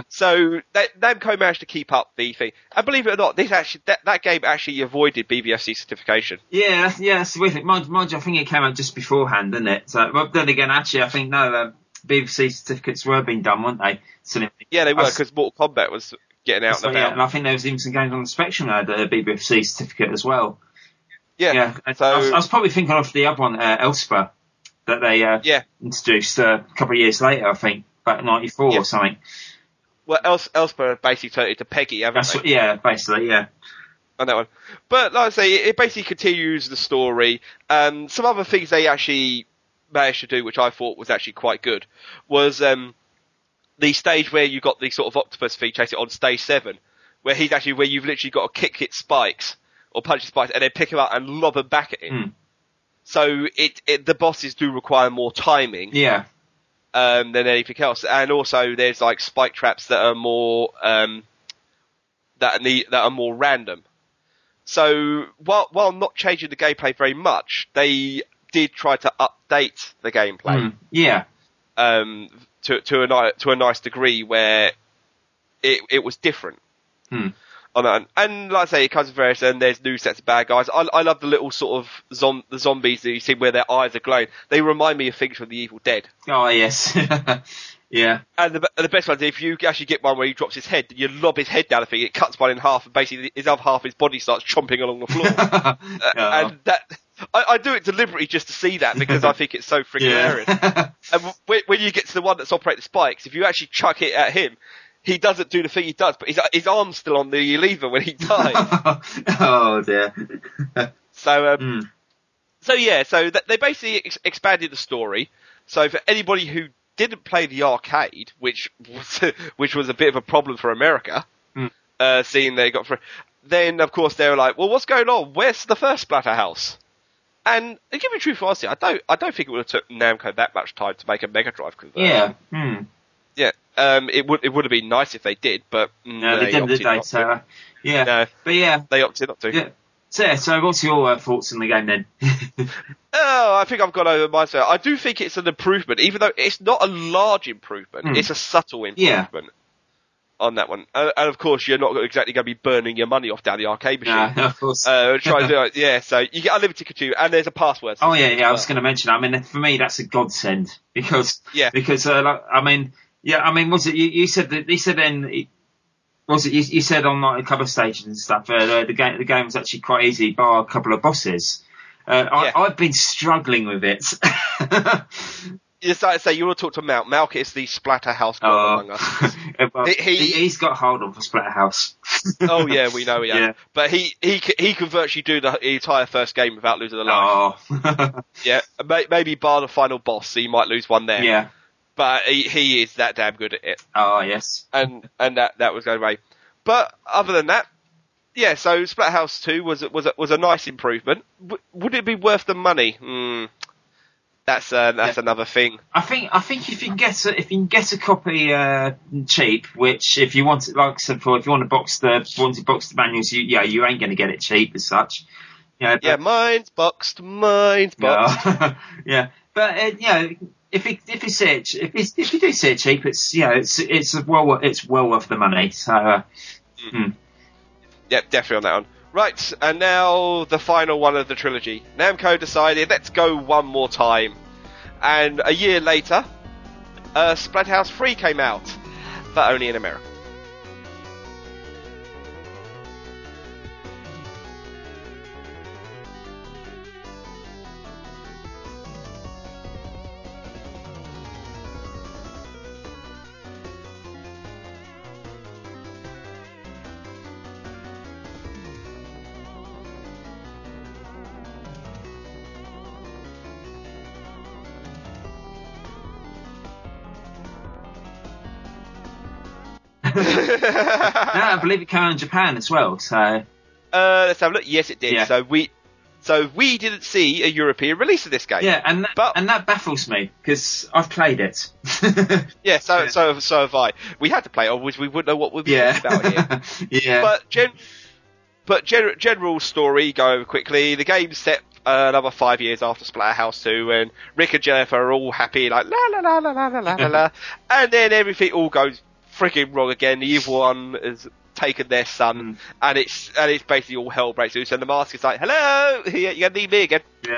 So that, Namco managed to keep up the thing. And believe it or not, this actually that, that game actually avoided B B F C certification. Yeah, that's, yeah, that's the weird thing. Mind, mind you, I think it came out just beforehand, didn't it? So, but then again, actually, I think no, uh, B B F C certificates were being done, weren't they? So, yeah, they were because Mortal Kombat was getting out so, and about. Yeah, and I think there was even some games on the Spectrum that had a B B F C certificate as well. Yeah. Yeah. So I was, I was probably thinking of the other one, uh, Elspeth. That they uh, yeah. introduced uh, a couple of years later, I think, about ninety-four yeah. or something. Well, Els- Elspeth basically turned it to Peggy, haven't That's they? What, yeah, basically, yeah. On that one. But like I say, it basically continues the story. Um, some other things they actually managed to do, which I thought was actually quite good, was um, the stage where you got the sort of octopus thing chasing on stage seven, where he's actually where you've literally got to kick its spikes or punch its spikes and then pick him up and lob them back at him. Mm. So it, it the bosses do require more timing, yeah, um, than anything else, and also there's like spike traps that are more um, that need, that are more random. So while while not changing the gameplay very much, they did try to update the gameplay, mm. yeah, um, to to a to a nice degree where it it was different. Mm. And, and like I say, it comes with various, and there's new sets of bad guys. I, I love the little sort of zom- the zombies that you see where their eyes are glowing. They remind me of things from The Evil Dead. Oh, yes. yeah. And the, the best one is if you actually get one where he drops his head, you lob his head down the thing, it cuts one in half, and basically his other half of his body starts chomping along the floor. uh, oh. And that, I, I do it deliberately just to see that because I think it's so freaking yeah. hilarious. And when, when you get to the one that's operating the spikes, if you actually chuck it at him, he doesn't do the thing he does, but his, his arm's still on the lever when he dies. Oh dear. so, um, mm. so yeah, so th- they basically ex- expanded the story. So for anybody who didn't play the arcade, which was, which was a bit of a problem for America, mm. uh, seeing they got for, then of course they were like, well, what's going on? Where's the first Splatterhouse? And to give me truth honesty, I don't, I don't think it would have took Namco that much time to make a Mega Drive conversion. Yeah. Mm. Yeah. Um, it would it would have been nice if they did, but no, they, they didn't. Did they? So, uh, yeah, no, but yeah, they opted not to. Yeah. So, yeah, so what's your uh, thoughts on the game then? Oh, I think I've got over myself. I do think it's an improvement, even though it's not a large improvement. Mm. It's a subtle improvement yeah. on that one. Uh, and of course, you're not exactly going to be burning your money off down the arcade machine. No, of course. Uh, try to do it. Yeah, so you get unlimited continue, and there's a password. Oh yeah, yeah. I was going to mention. I mean, for me, that's a godsend because yeah. because uh, like, I mean, yeah, I mean, was it you, you said that you said then. Was it you, you said on like a couple of stages and stuff? Uh, the, the game the game was actually quite easy, bar a couple of bosses. Uh, I, yeah. I've been struggling with it. It's like I say, you want to talk to Malk. Malk is the Splatterhouse god oh. among us. well, he, he's got hold on for Splatterhouse. Oh yeah, we know he has. Yeah. But he, he, he can virtually do the entire first game without losing a life. Oh. yeah, maybe bar the final boss, so you might lose one there. Yeah. But he, he is that damn good at it. Oh, yes. And and that, that was going away. But other than that, yeah, so Splatterhouse two was, was, a, was a nice improvement. W- would it be worth the money? Mm, that's uh, that's yeah. another thing. I think I think if you can get a, if you can get a copy uh, cheap, which if you want it, like I said before, if you want to box the want to box the manuals, you yeah, you ain't going to get it cheap as such. You know, but, yeah, mine's boxed, mine's boxed. Yeah, yeah. But uh, you know, if you if you see it, if you, if you do see it cheap, it's you know, it's it's well it's well worth the money. So, uh, mm. Hmm. Yep, definitely on that one. Right, and now the final one of the trilogy. Namco decided, let's go one more time. And a year later, uh, Splatterhouse three came out, but only in America. No, I believe it came out in Japan as well. So, uh, let's have a look. Yes, it did. Yeah. So we, so we didn't see a European release of this game. Yeah, and that, but, and that baffles me because I've played it. yeah, so yeah. so so have I. We had to play it, otherwise we wouldn't know what we'd be yeah. talking about here. yeah. But gen, but gen, general story. Go over quickly. The game's set uh, another five years after Splatterhouse two, and Rick and Jennifer are all happy, like la la la la la la la la, and then everything all goes freaking wrong again. The evil one has taken their son, and it's and it's basically all hell breaks loose. And the mask is like, "Hello, you're gonna need me again."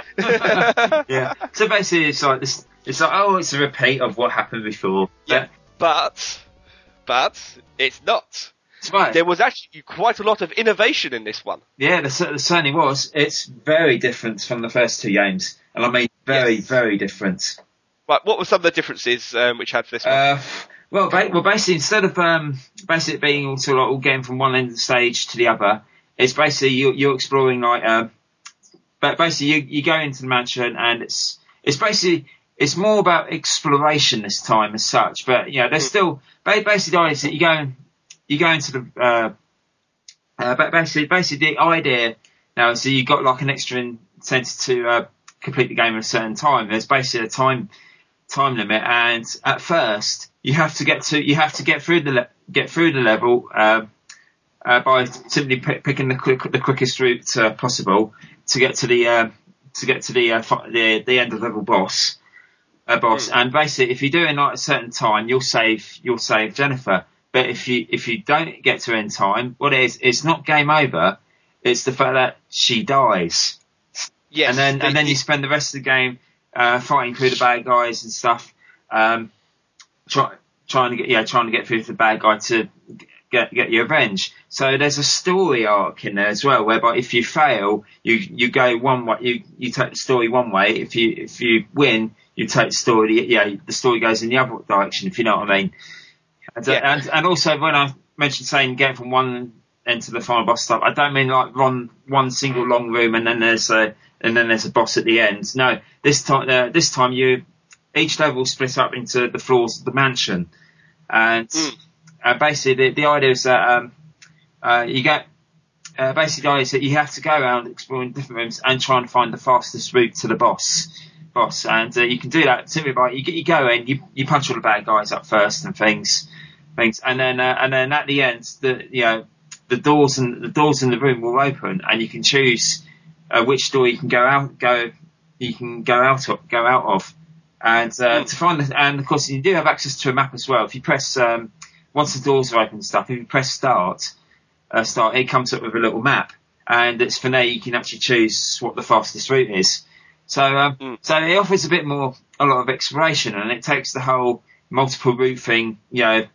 Yeah, yeah. So basically, it's like this. It's like, oh, it's a repeat of what happened before. Yeah, but but it's not. Right. There was actually quite a lot of innovation in this one. Yeah, there, there certainly was. It's very different from the first two games, and I mean, very, yes. very different. Right. What were some of the differences um, which had for this one? Uh, Well, ba- well, basically, instead of um, basically being all sort of all getting from one end of the stage to the other, it's basically you're, you're exploring like, uh, but basically you, you go into the mansion and it's it's basically it's more about exploration this time as such. But you know, there's still basically the idea is that you go you go into the uh, uh, but basically basically the idea now. So you got like an extra incentive to uh, complete the game at a certain time. There's basically a time time limit, and at first. You have to get to you have to get through the le- get through the level uh, uh, by simply p- picking the quick, the quickest route uh, possible to get to the uh, to get to the uh, fi- the the end of level boss uh, boss. Mm. And basically, if you do it in like a certain time, you'll save you'll save Jennifer. But if you if you don't get to in time, what it is it's not game over. It's the fact that she dies. Yes, and then they, and then they, you spend the rest of the game uh, fighting through the bad guys and stuff. Um, Try, trying to get yeah, trying to get through to the bad guy to get get your revenge. So there's a story arc in there as well, whereby if you fail, you you go one way, you you take the story one way. If you if you win, you take the story yeah, the story goes in the other direction. If you know what I mean. And yeah. and, and also when I mentioned saying get from one end to the final boss stuff, I don't mean like run one single long room and then there's a and then there's a boss at the end. No, this time uh, this time you. Each level split up into the floors of the mansion, and mm. uh, basically the, the idea is that um, uh, you get uh, basically the idea is that you have to go around exploring different rooms and try and find the fastest route to the boss. Boss, and uh, you can do that simply by you, you go in, you you punch all the bad guys up first and things, things, and then uh, and then at the end, the you know the doors and the doors in the room will open, and you can choose uh, which door you can go out go you can go out of, go out of, and uh, mm. to find the, and of course you do have access to a map as well. If you press um, once the doors are open and stuff, if you press start, uh, start, it comes up with a little map, and it's from there you can actually choose what the fastest route is. So um, mm. so it offers a bit more, a lot of exploration, and it takes the whole multiple route thing, you know,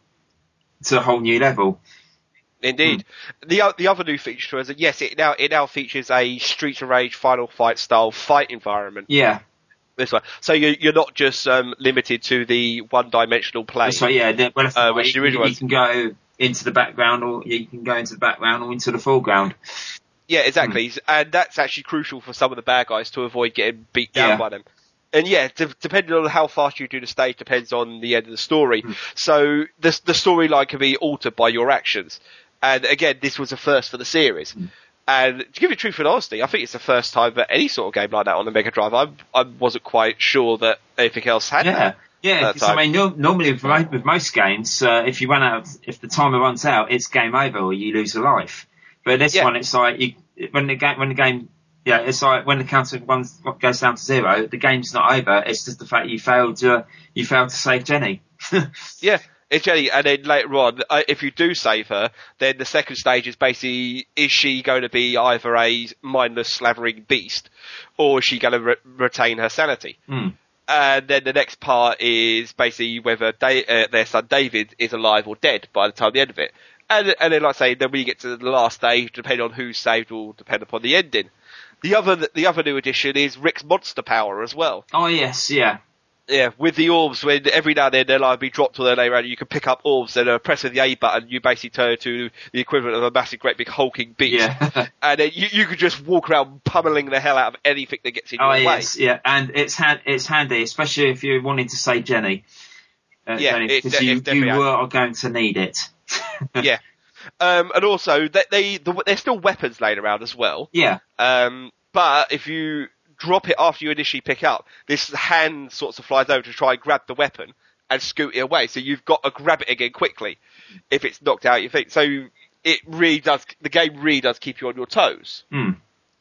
to a whole new level. Indeed. Mm. The the other new feature to it is that yes, it now it now features a Streets of Rage Final Fight style fight environment. Yeah. This one, so you, you're not just um, limited to the one-dimensional plane. That's right. Yeah. The, well, uh, which you, you can go into the background, or you can go into the background or into the foreground. Yeah, exactly, mm. and that's actually crucial for some of the bad guys to avoid getting beat down yeah. by them. And yeah, d- depending on how fast you do the stage depends on the end of the story. Mm. So the the storyline can be altered by your actions. And again, this was a first for the series. Mm. And to give you truth and honesty, I think it's the first time that any sort of game like that on the Mega Drive. I, I wasn't quite sure that anything else had yeah. that. Yeah, because I mean, no, normally with, with most games, uh, if you run out, of, if the timer runs out, it's game over or you lose a life. But this yeah. one, it's like you, when the game, when the game, yeah, it's like when the counter runs, goes down to zero, the game's not over. It's just the fact you failed to, you failed to save Jenny. yeah. It's Jenny, and then later on, uh, if you do save her, then the second stage is basically, is she going to be either a mindless, slavering beast, or is she going to re- retain her sanity? Mm. And then the next part is basically whether da- uh, their son David is alive or dead by the time of the end of it. And, and then, like I say, then when you get to the last stage, depending on who's saved will depend upon the ending. The other, the other new addition is Rick's monster power as well. Oh yes, yeah. Yeah, with the orbs, when every now and then they'll either be dropped or they'll lay around, you can pick up orbs and uh, pressing the A button, you basically turn to the equivalent of a massive, great big hulking beast. Yeah. And then you, you could just walk around pummeling the hell out of anything that gets in oh, your yes, way. Yeah, and it's hand, it's handy, especially if you're wanting to save Jenny. Uh, yeah, Jenny, because you, you are going to need it. yeah. Um, and also, they, they the, there's still weapons laying around as well. Yeah. Um, but if you drop it after you initially pick up, this hand sort of flies over to try and grab the weapon and scoot it away. So you've got to grab it again quickly if it's knocked out your feet. So it really does, the game really does keep you on your toes. Mm.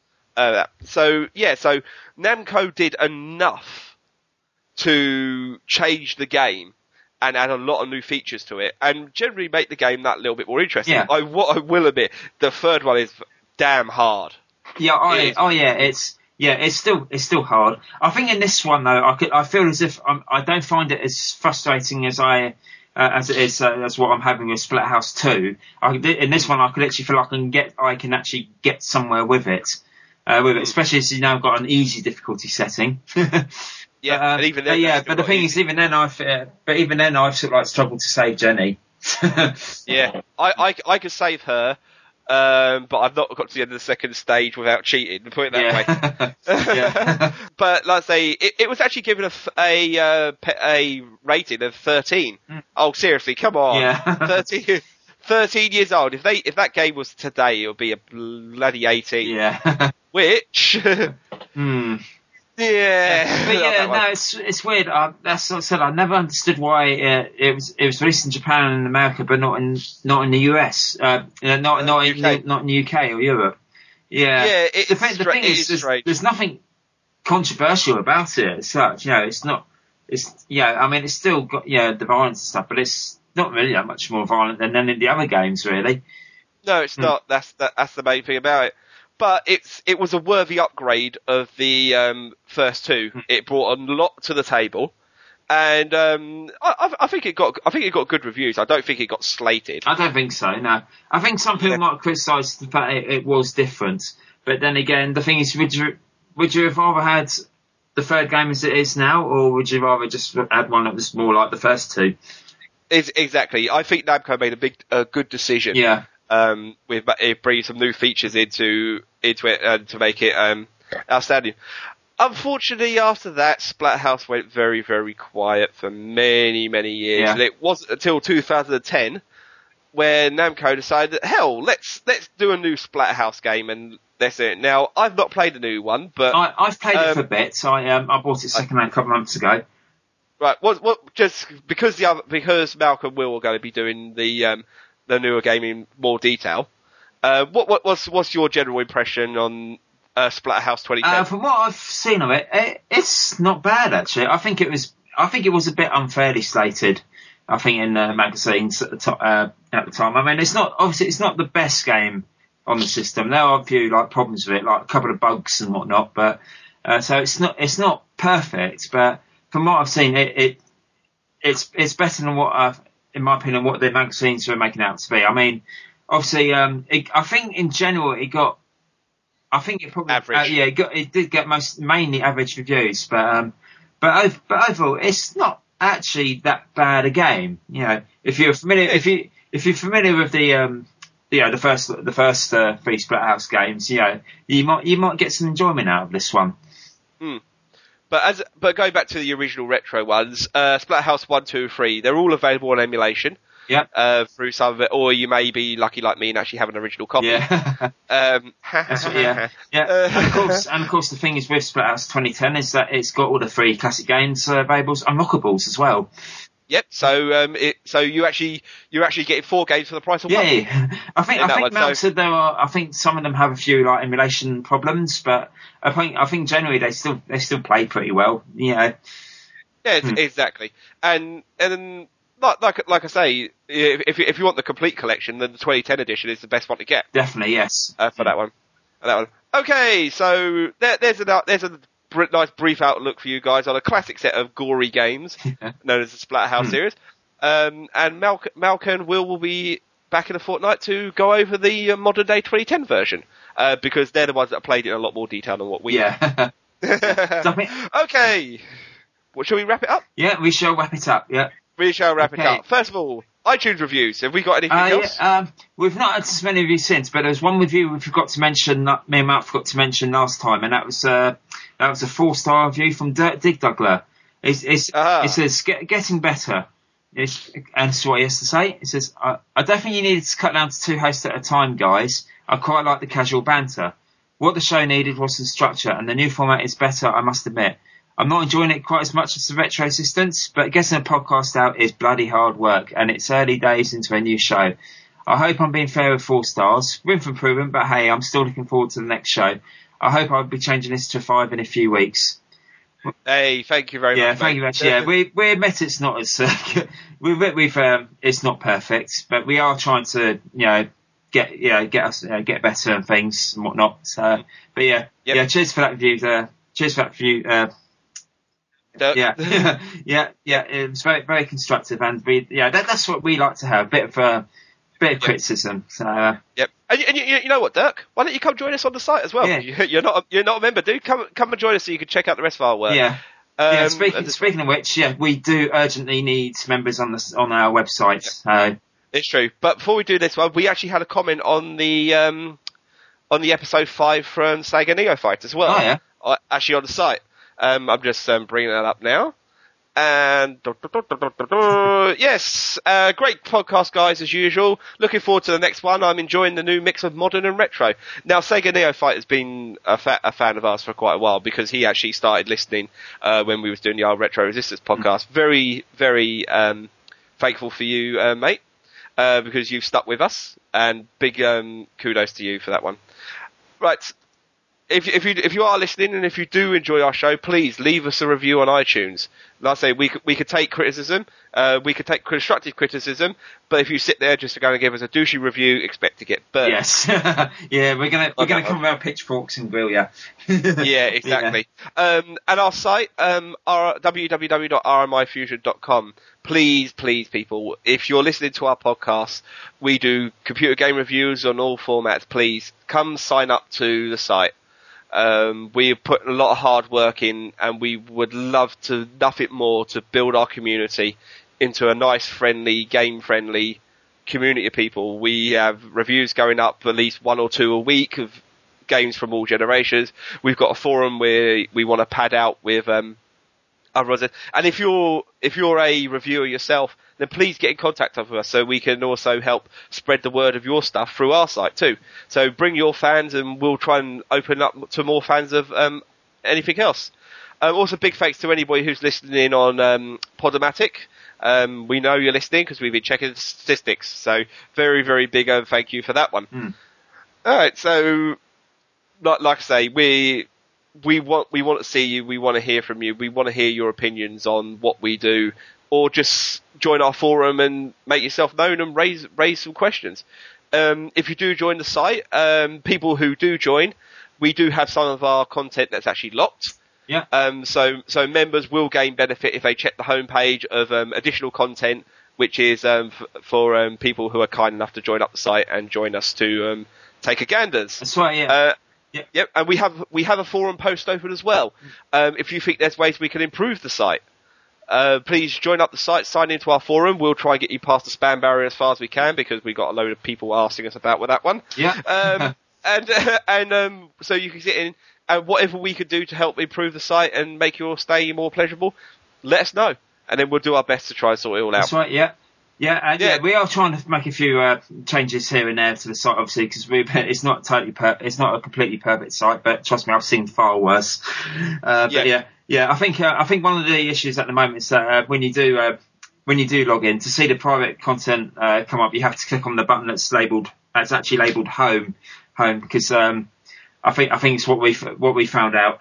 Uh, so yeah, so Namco did enough to change the game and add a lot of new features to it and generally make the game that little bit more interesting. Yeah. I, what I will admit, the third one is damn hard. Yeah, I, oh yeah, it's, Yeah, it's still it's still hard. I think in this one though, I could, I feel as if I'm, I don't find it as frustrating as I uh, as it is uh, as what I'm having with Splatterhouse two. I, in this one, I could actually feel like I can get I can actually get somewhere with it, uh, with it, especially as you now got an easy difficulty setting. yeah, but, uh, and even then, but yeah, but the thing easy. is, even then I've uh, but even then I've sort of like struggled to save Jenny. yeah, I, I I could save her. Um, but I've not got to the end of the second stage without cheating, to put it that yeah. way. yeah. But like I say, it, it was actually given a, a, uh, a rating of thirteen. Mm. Oh, seriously, come on. Yeah. thirteen, thirteen years old. If they, if that game was today, it would be a bloody eighteen. Yeah. Which, hmm. Yeah, but yeah, no, it's it's weird. I, that's what I said. I never understood why uh, it was it was released in Japan and America, but not in not in the U S. Uh, not not in U K. not in the U K or Europe. Yeah, yeah. It's the, thing, the thing is, there's, there's nothing controversial about it as such. You know, it's not. It's yeah. I mean, it's still got yeah the violence and stuff, but it's not really that much more violent than any of the other games, really. No, it's hmm. not. That's that, that's the main thing about it. But it's it was a worthy upgrade of the um, first two. It brought a lot to the table, and um, I, I think it got I think it got good reviews. I don't think it got slated. I don't think so. No, I think some people yeah. might criticise the fact it, it was different. But then again, the thing is, would you would you have rather had the third game as it is now, or would you rather just had one that was more like the first two? It's, exactly. I think Namco made a big a good decision. Yeah. Um, with bringing some new features into into it uh, to make it um, outstanding. Unfortunately, after that, Splatterhouse went very, very quiet for many, many years, yeah. and it wasn't until two thousand ten where Namco decided, hell, let's let's do a new Splatterhouse game, and that's it. Now, I've not played the new one, but I, I've played um, it for bits. I um, I bought it second hand a couple of months ago. Right. What? What? Just because the other because Malcolm Will are going to be doing the um, the newer game in more detail. Uh, what, what what's what's your general impression on uh, Splatterhouse twenty ten? Uh, from what I've seen of it, it, it's not bad actually. I think it was I think it was a bit unfairly slated. I think in uh, magazines at the, to- uh, at the time. I mean, it's not obviously it's not the best game on the system. There are a few like problems with it, like a couple of bugs and whatnot. But uh, so it's not it's not perfect. But from what I've seen, it, it it's it's better than what I've, in my opinion, what the magazines were making out to be. I mean, obviously, um, it, I think in general it got. I think it probably average. Uh, yeah, it got it did get most mainly average reviews, but um, but ov- but overall, it's not actually that bad a game. You know, if you're familiar, if you if you're familiar with the um, you know, the first the first uh, three Splatterhouse games, you know, you might you might get some enjoyment out of this one. Hmm. But as but going back to the original retro ones, uh, Splatterhouse one, two, three, they're all available on emulation. Yeah. Uh, through some of it, or you may be lucky like me and actually have an original copy. Yeah. um, That's what, yeah. Yeah. Uh, and of course, and of course, the thing is with Splatterhouse twenty ten is that it's got all the three classic games uh, available, unlockables as well. Yep. So, um, it, so you actually, you're actually getting four games for the price of yeah, one. Yeah. I think, I think one, Mel so. said there are, I think some of them have a few like emulation problems, but I think, I think generally they still, they still play pretty well. You know. Yeah, Hmm. exactly. And, and then, like, like, like I say, if if you want the complete collection, then the twenty ten edition is the best one to get. Definitely, yes. Uh, for that one. For that one. Okay, so there, there's a there's a br- nice brief outlook for you guys on a classic set of gory games known as the Splatterhouse Hmm. series. Um, and Mal- Malcolm and Will will be back in a fortnight to go over the uh, modern day twenty ten version, uh, because they're the ones that have played it in a lot more detail than what we Yeah. have. So I think- Okay. Well, shall we wrap it up? Yeah, we shall wrap it up. Yeah. We shall wrap Okay. it up. First of all, iTunes reviews. Have we got anything Uh, else? yeah, um, we've not had as many of you since, but there was one review we forgot to mention. Uh, me and Matt forgot to mention last time, and that was uh, that was a four-star review from D- Dig Dougler. It's, it's, Ah. It says Get, getting better. It's, and this is what he has to say. It says, I, I don't think you needed to cut down to two hosts at a time, guys. I quite like the casual banter. What the show needed was some structure, and the new format is better, I must admit. I'm not enjoying it quite as much as the Retro Assistants, but getting a podcast out is bloody hard work, and it's early days into a new show. I hope I'm being fair with four stars. Room for improvement, but hey, I'm still looking forward to the next show. I hope I'll be changing this to five in a few weeks. Hey, thank you very Yeah, much. thank you very much. Yeah, we we admit it's not as uh, we we've um, it's not perfect, but we are trying to you know get you know get us uh, get better and things and whatnot. So, but yeah, Yep. yeah. Cheers for that review. Uh, cheers for that review. Uh, Uh, yeah, yeah, yeah. It was very very constructive, and we yeah that, that's what we like to have, a bit of a bit of Yep. criticism. So uh, Yep. And, you- and you, you know what, Dirk? Why don't you come join us on the site as well? Yeah. You- You're not a, you're not a member, dude. Come come and join us so you can check out the rest of our work. yeah. Um, yeah, speaking and- speaking of which, yeah, we do urgently need members on the on our website. So It's true. But before we do this one, we actually had a comment on the um, on the episode five from Sega Neophyte as well. Oh, yeah. Uh, actually on the site. Um, I'm just um, bringing that up now. And yes, uh, great podcast, guys, as usual. Looking forward to the next one. I'm enjoying the new mix of modern and retro. Now, Sega Neophyte has been a, fa- a fan of ours for quite a while because he actually started listening uh, when we was doing the old Retro Resistance podcast. Very, very um, thankful for you, uh, mate, uh, because you've stuck with us, and big um, kudos to you for that one. Right. If, if you if you are listening and if you do enjoy our show, please leave us a review on iTunes. Like I say, we could, we could take criticism, uh, we could take constructive criticism, but if you sit there just to go and give us a douchey review, expect to get burnt. yes, yeah, we're gonna we're Okay. gonna come with our pitchforks and grill you. Yeah, exactly. Um, and our site, um, our w w w dot r m i fusion dot com. Please, please, people, if you're listening to our podcast, we do computer game reviews on all formats. Please come sign up to the site. Um, we have put a lot of hard work in, and we would love to nothing more to build our community into a nice, friendly, game-friendly community of people. We have reviews going up at least one or two a week of games from all generations. We've got a forum where we want to pad out with um, others. And if you're if you're a reviewer yourself, then please get in contact with us so we can also help spread the word of your stuff through our site too. So bring your fans, and we'll try and open up to more fans of um, anything else. Um, also, big thanks to anybody who's listening in on um, Podomatic. Um, we know you're listening because we've been checking the statistics. So very, very big uh, thank you for that one. Mm. All right, so like, like I say, we we want we want to see you. We want to hear from you. We want to hear your opinions on what we do, or just join our forum and make yourself known and raise raise some questions. Um, if you do join the site, um, people who do join, we do have some of our content that's actually locked. Yeah. Um, so so members will gain benefit if they check the homepage of um, additional content, which is um, f- for um, people who are kind enough to join up the site and join us to um, take a ganders. That's right. Yeah. Uh, Yep. Yep, and we have we have a forum post open as well. Um, if you think there's ways we can improve the site, uh, please join up the site, sign into our forum. We'll try and get you past the spam barrier as far as we can because we got a load of people asking us about with that one. Yeah. Um, and uh, and um, so you can get in, and whatever we could do to help improve the site and make your stay more pleasurable, let us know, and then we'll do our best to try and sort it all out. That's right. Yeah. Yeah, and yeah. Yeah. we are trying to make a few uh, changes here and there to the site, obviously, because we it's not totally per- it's not a completely perfect site, but trust me, I've seen far worse. Uh, but Yeah. yeah, yeah, I think uh, I think one of the issues at the moment is that uh, when you do uh, when you do log in to see the private content uh, come up, you have to click on the button that's labelled that's actually labelled home home because um, I think I think it's what we what we found out.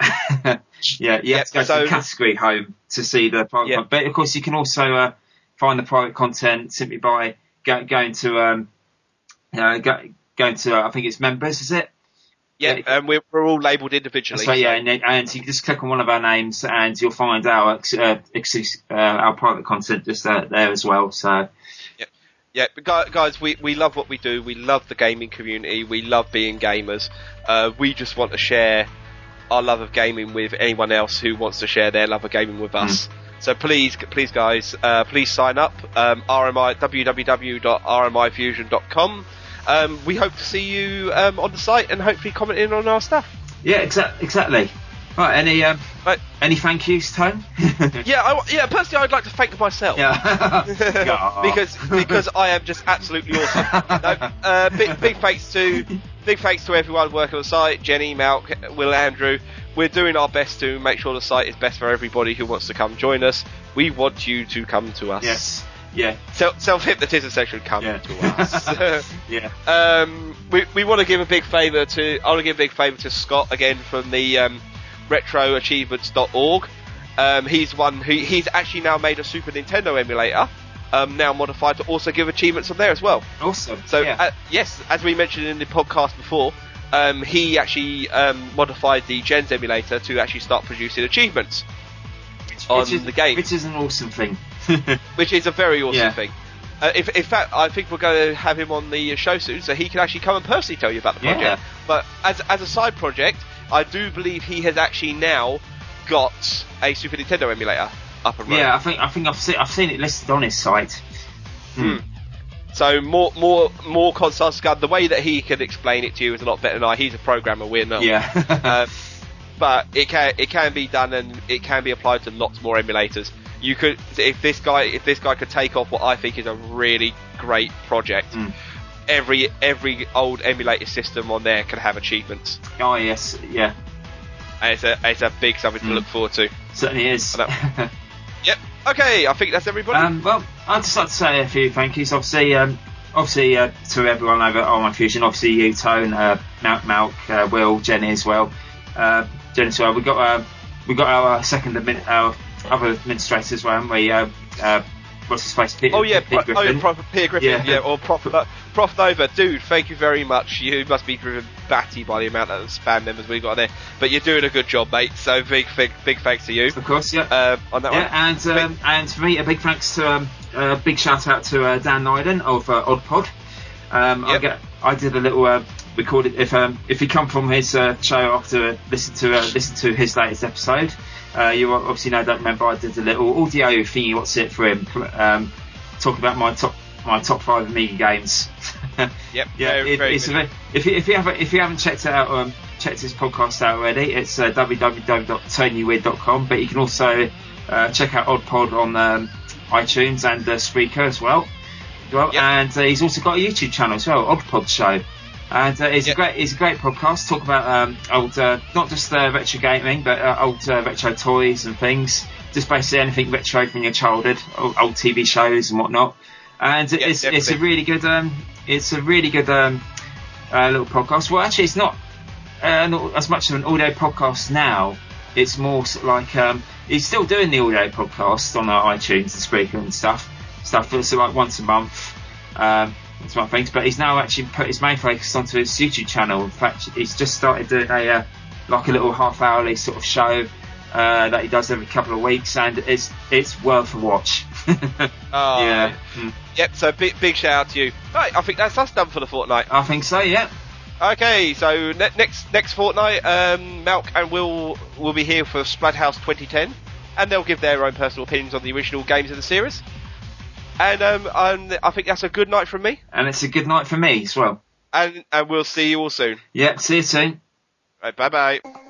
yeah, you have to go so- to the category home to see the private Yeah. content, but of course you can also uh, find the private content simply by go, going to um, uh, go, going to uh, I think it's members, is it? Yeah, Yeah. and we're, we're all labelled individually. That's right, yeah, and, and you can just click on one of our names and you'll find our ex- uh, ex- uh, our private content just uh, there as well. So Yeah, but gu- guys, we, we love what we do. We love the gaming community. We love being gamers. Uh, we just want to share our love of gaming with anyone else who wants to share their love of gaming with us. Mm. So please, please, guys, uh, please sign up. Um, R M I w w w dot r m i fusion dot com. Um, we hope to see you um, on the site and hopefully commenting on our stuff. yeah, exa- exactly. Right, any um, Right. any thank yous, Tone? Yeah, I, yeah. Personally, I'd like to thank myself. Yeah. because because I am just absolutely awesome. No, uh, big big thanks to big thanks to everyone working on the site, Jenny, Malk, Will, Andrew. We're doing our best to make sure the site is best for everybody who wants to come join us. We want you to come to us. Yes. Yeah. Self hypnotism section, come Yeah. to us. Yeah. Um, we we want to give a big favour to. I want to give a big favour to Scott again from the um, retro achievements dot org. Um, he's one who he's actually now made a Super Nintendo emulator, um, now modified to also give achievements on there as well. Awesome. So yeah. uh, yes, as we mentioned in the podcast before, um, he actually um, modified the Gens emulator to actually start producing achievements on which is, the game, which is an awesome thing. which is a very awesome Yeah. thing. Uh, if, in fact, I think we're going to have him on the show soon, so he can actually come and personally tell you about the project. Yeah. But as as a side project, I do believe he has actually now got a Super Nintendo emulator up and running. Yeah, I think I think I've seen I've seen it listed on his site. Hmm. So more more more consoles to come. The way that he can explain it to you is a lot better than I. He's a programmer, we're not. Yeah. uh, but it can it can be done, and it can be applied to lots more emulators. You could, if this guy if this guy could take off what I think is a really great project. Mm. Every every old emulator system on there can have achievements, Oh yes, yeah, and it's a it's a big something to Mm. look forward to. certainly is. I Yep. Okay, I think that's everybody. um, well, I'd just like to say a few thank yous. Obviously, um, obviously uh, to everyone over at All My Fusion. Obviously, you, Tone, uh, Malk, Malk uh, Will, Jenny as well. Uh, Jenny as well. We got uh, we got our second admin, our other administrator as well, haven't we? Uh, uh, what's his face? Peter, Oh yeah, Peter Pro- oh, yeah, Prof. Peter Griffin, Yeah. yeah, or Prof. No- Prof Nova, dude. Thank you very much. You must be driven batty by the amount of spam members we got there, but you're doing a good job, mate. So big, big, big thanks to you. Of course, yeah. Uh, on that Yeah, one. and um, and for me, a big thanks to um, a big shout out to uh, Dan Nyden of uh, Oddpod. Um, I Yep. get, I did a little uh, recorded. If um, if you come from his uh, show after listen to uh, listen to his latest episode, uh, you obviously know don't remember I did a little audio thingy. What's it for him? Um, talking about my top my top five Amiga games. Yep. Yeah, very, it, very it's good. a, if you if you haven't if you haven't checked it out, um, checked his podcast out already, it's uh, w w w dot turn you weird dot com. But you can also uh, check out Oddpod on um, iTunes and uh, Spreaker as well. Well, Yep. and uh, he's also got a YouTube channel as well, Oddpod Show. And uh, it's Yep. a great, it's a great podcast. Talk about um, old, uh, not just uh, retro gaming, but uh, old uh, retro toys and things. Just basically anything retro from your childhood, old, old T V shows and whatnot. And Yep, it's it's a definitely. really good um, it's a really good um, uh, little podcast. Well, actually, it's not, uh, not as much of an audio podcast now. It's more sort of like um, he's still doing the audio podcast on our iTunes and Spreaker and stuff. Stuff so like once a month. Um, that's one thing. But he's now actually put his main focus onto his YouTube channel. In fact, he's just started doing a uh, like a little half-hourly sort of show uh, that he does every couple of weeks, and it's it's worth a watch. Oh, yeah. Mm. Yep. So big big shout out to you. Right, I think that's us done for the fortnight. I think so. Yeah. Okay, so ne- next next fortnight, um, Malk and Will will be here for Splathouse twenty ten, and they'll give their own personal opinions on the original games of the series. And um, um, I think that's a good night from me. And it's a good night for me as well. And and we'll see you all soon. Yeah, see you soon. Right, bye bye.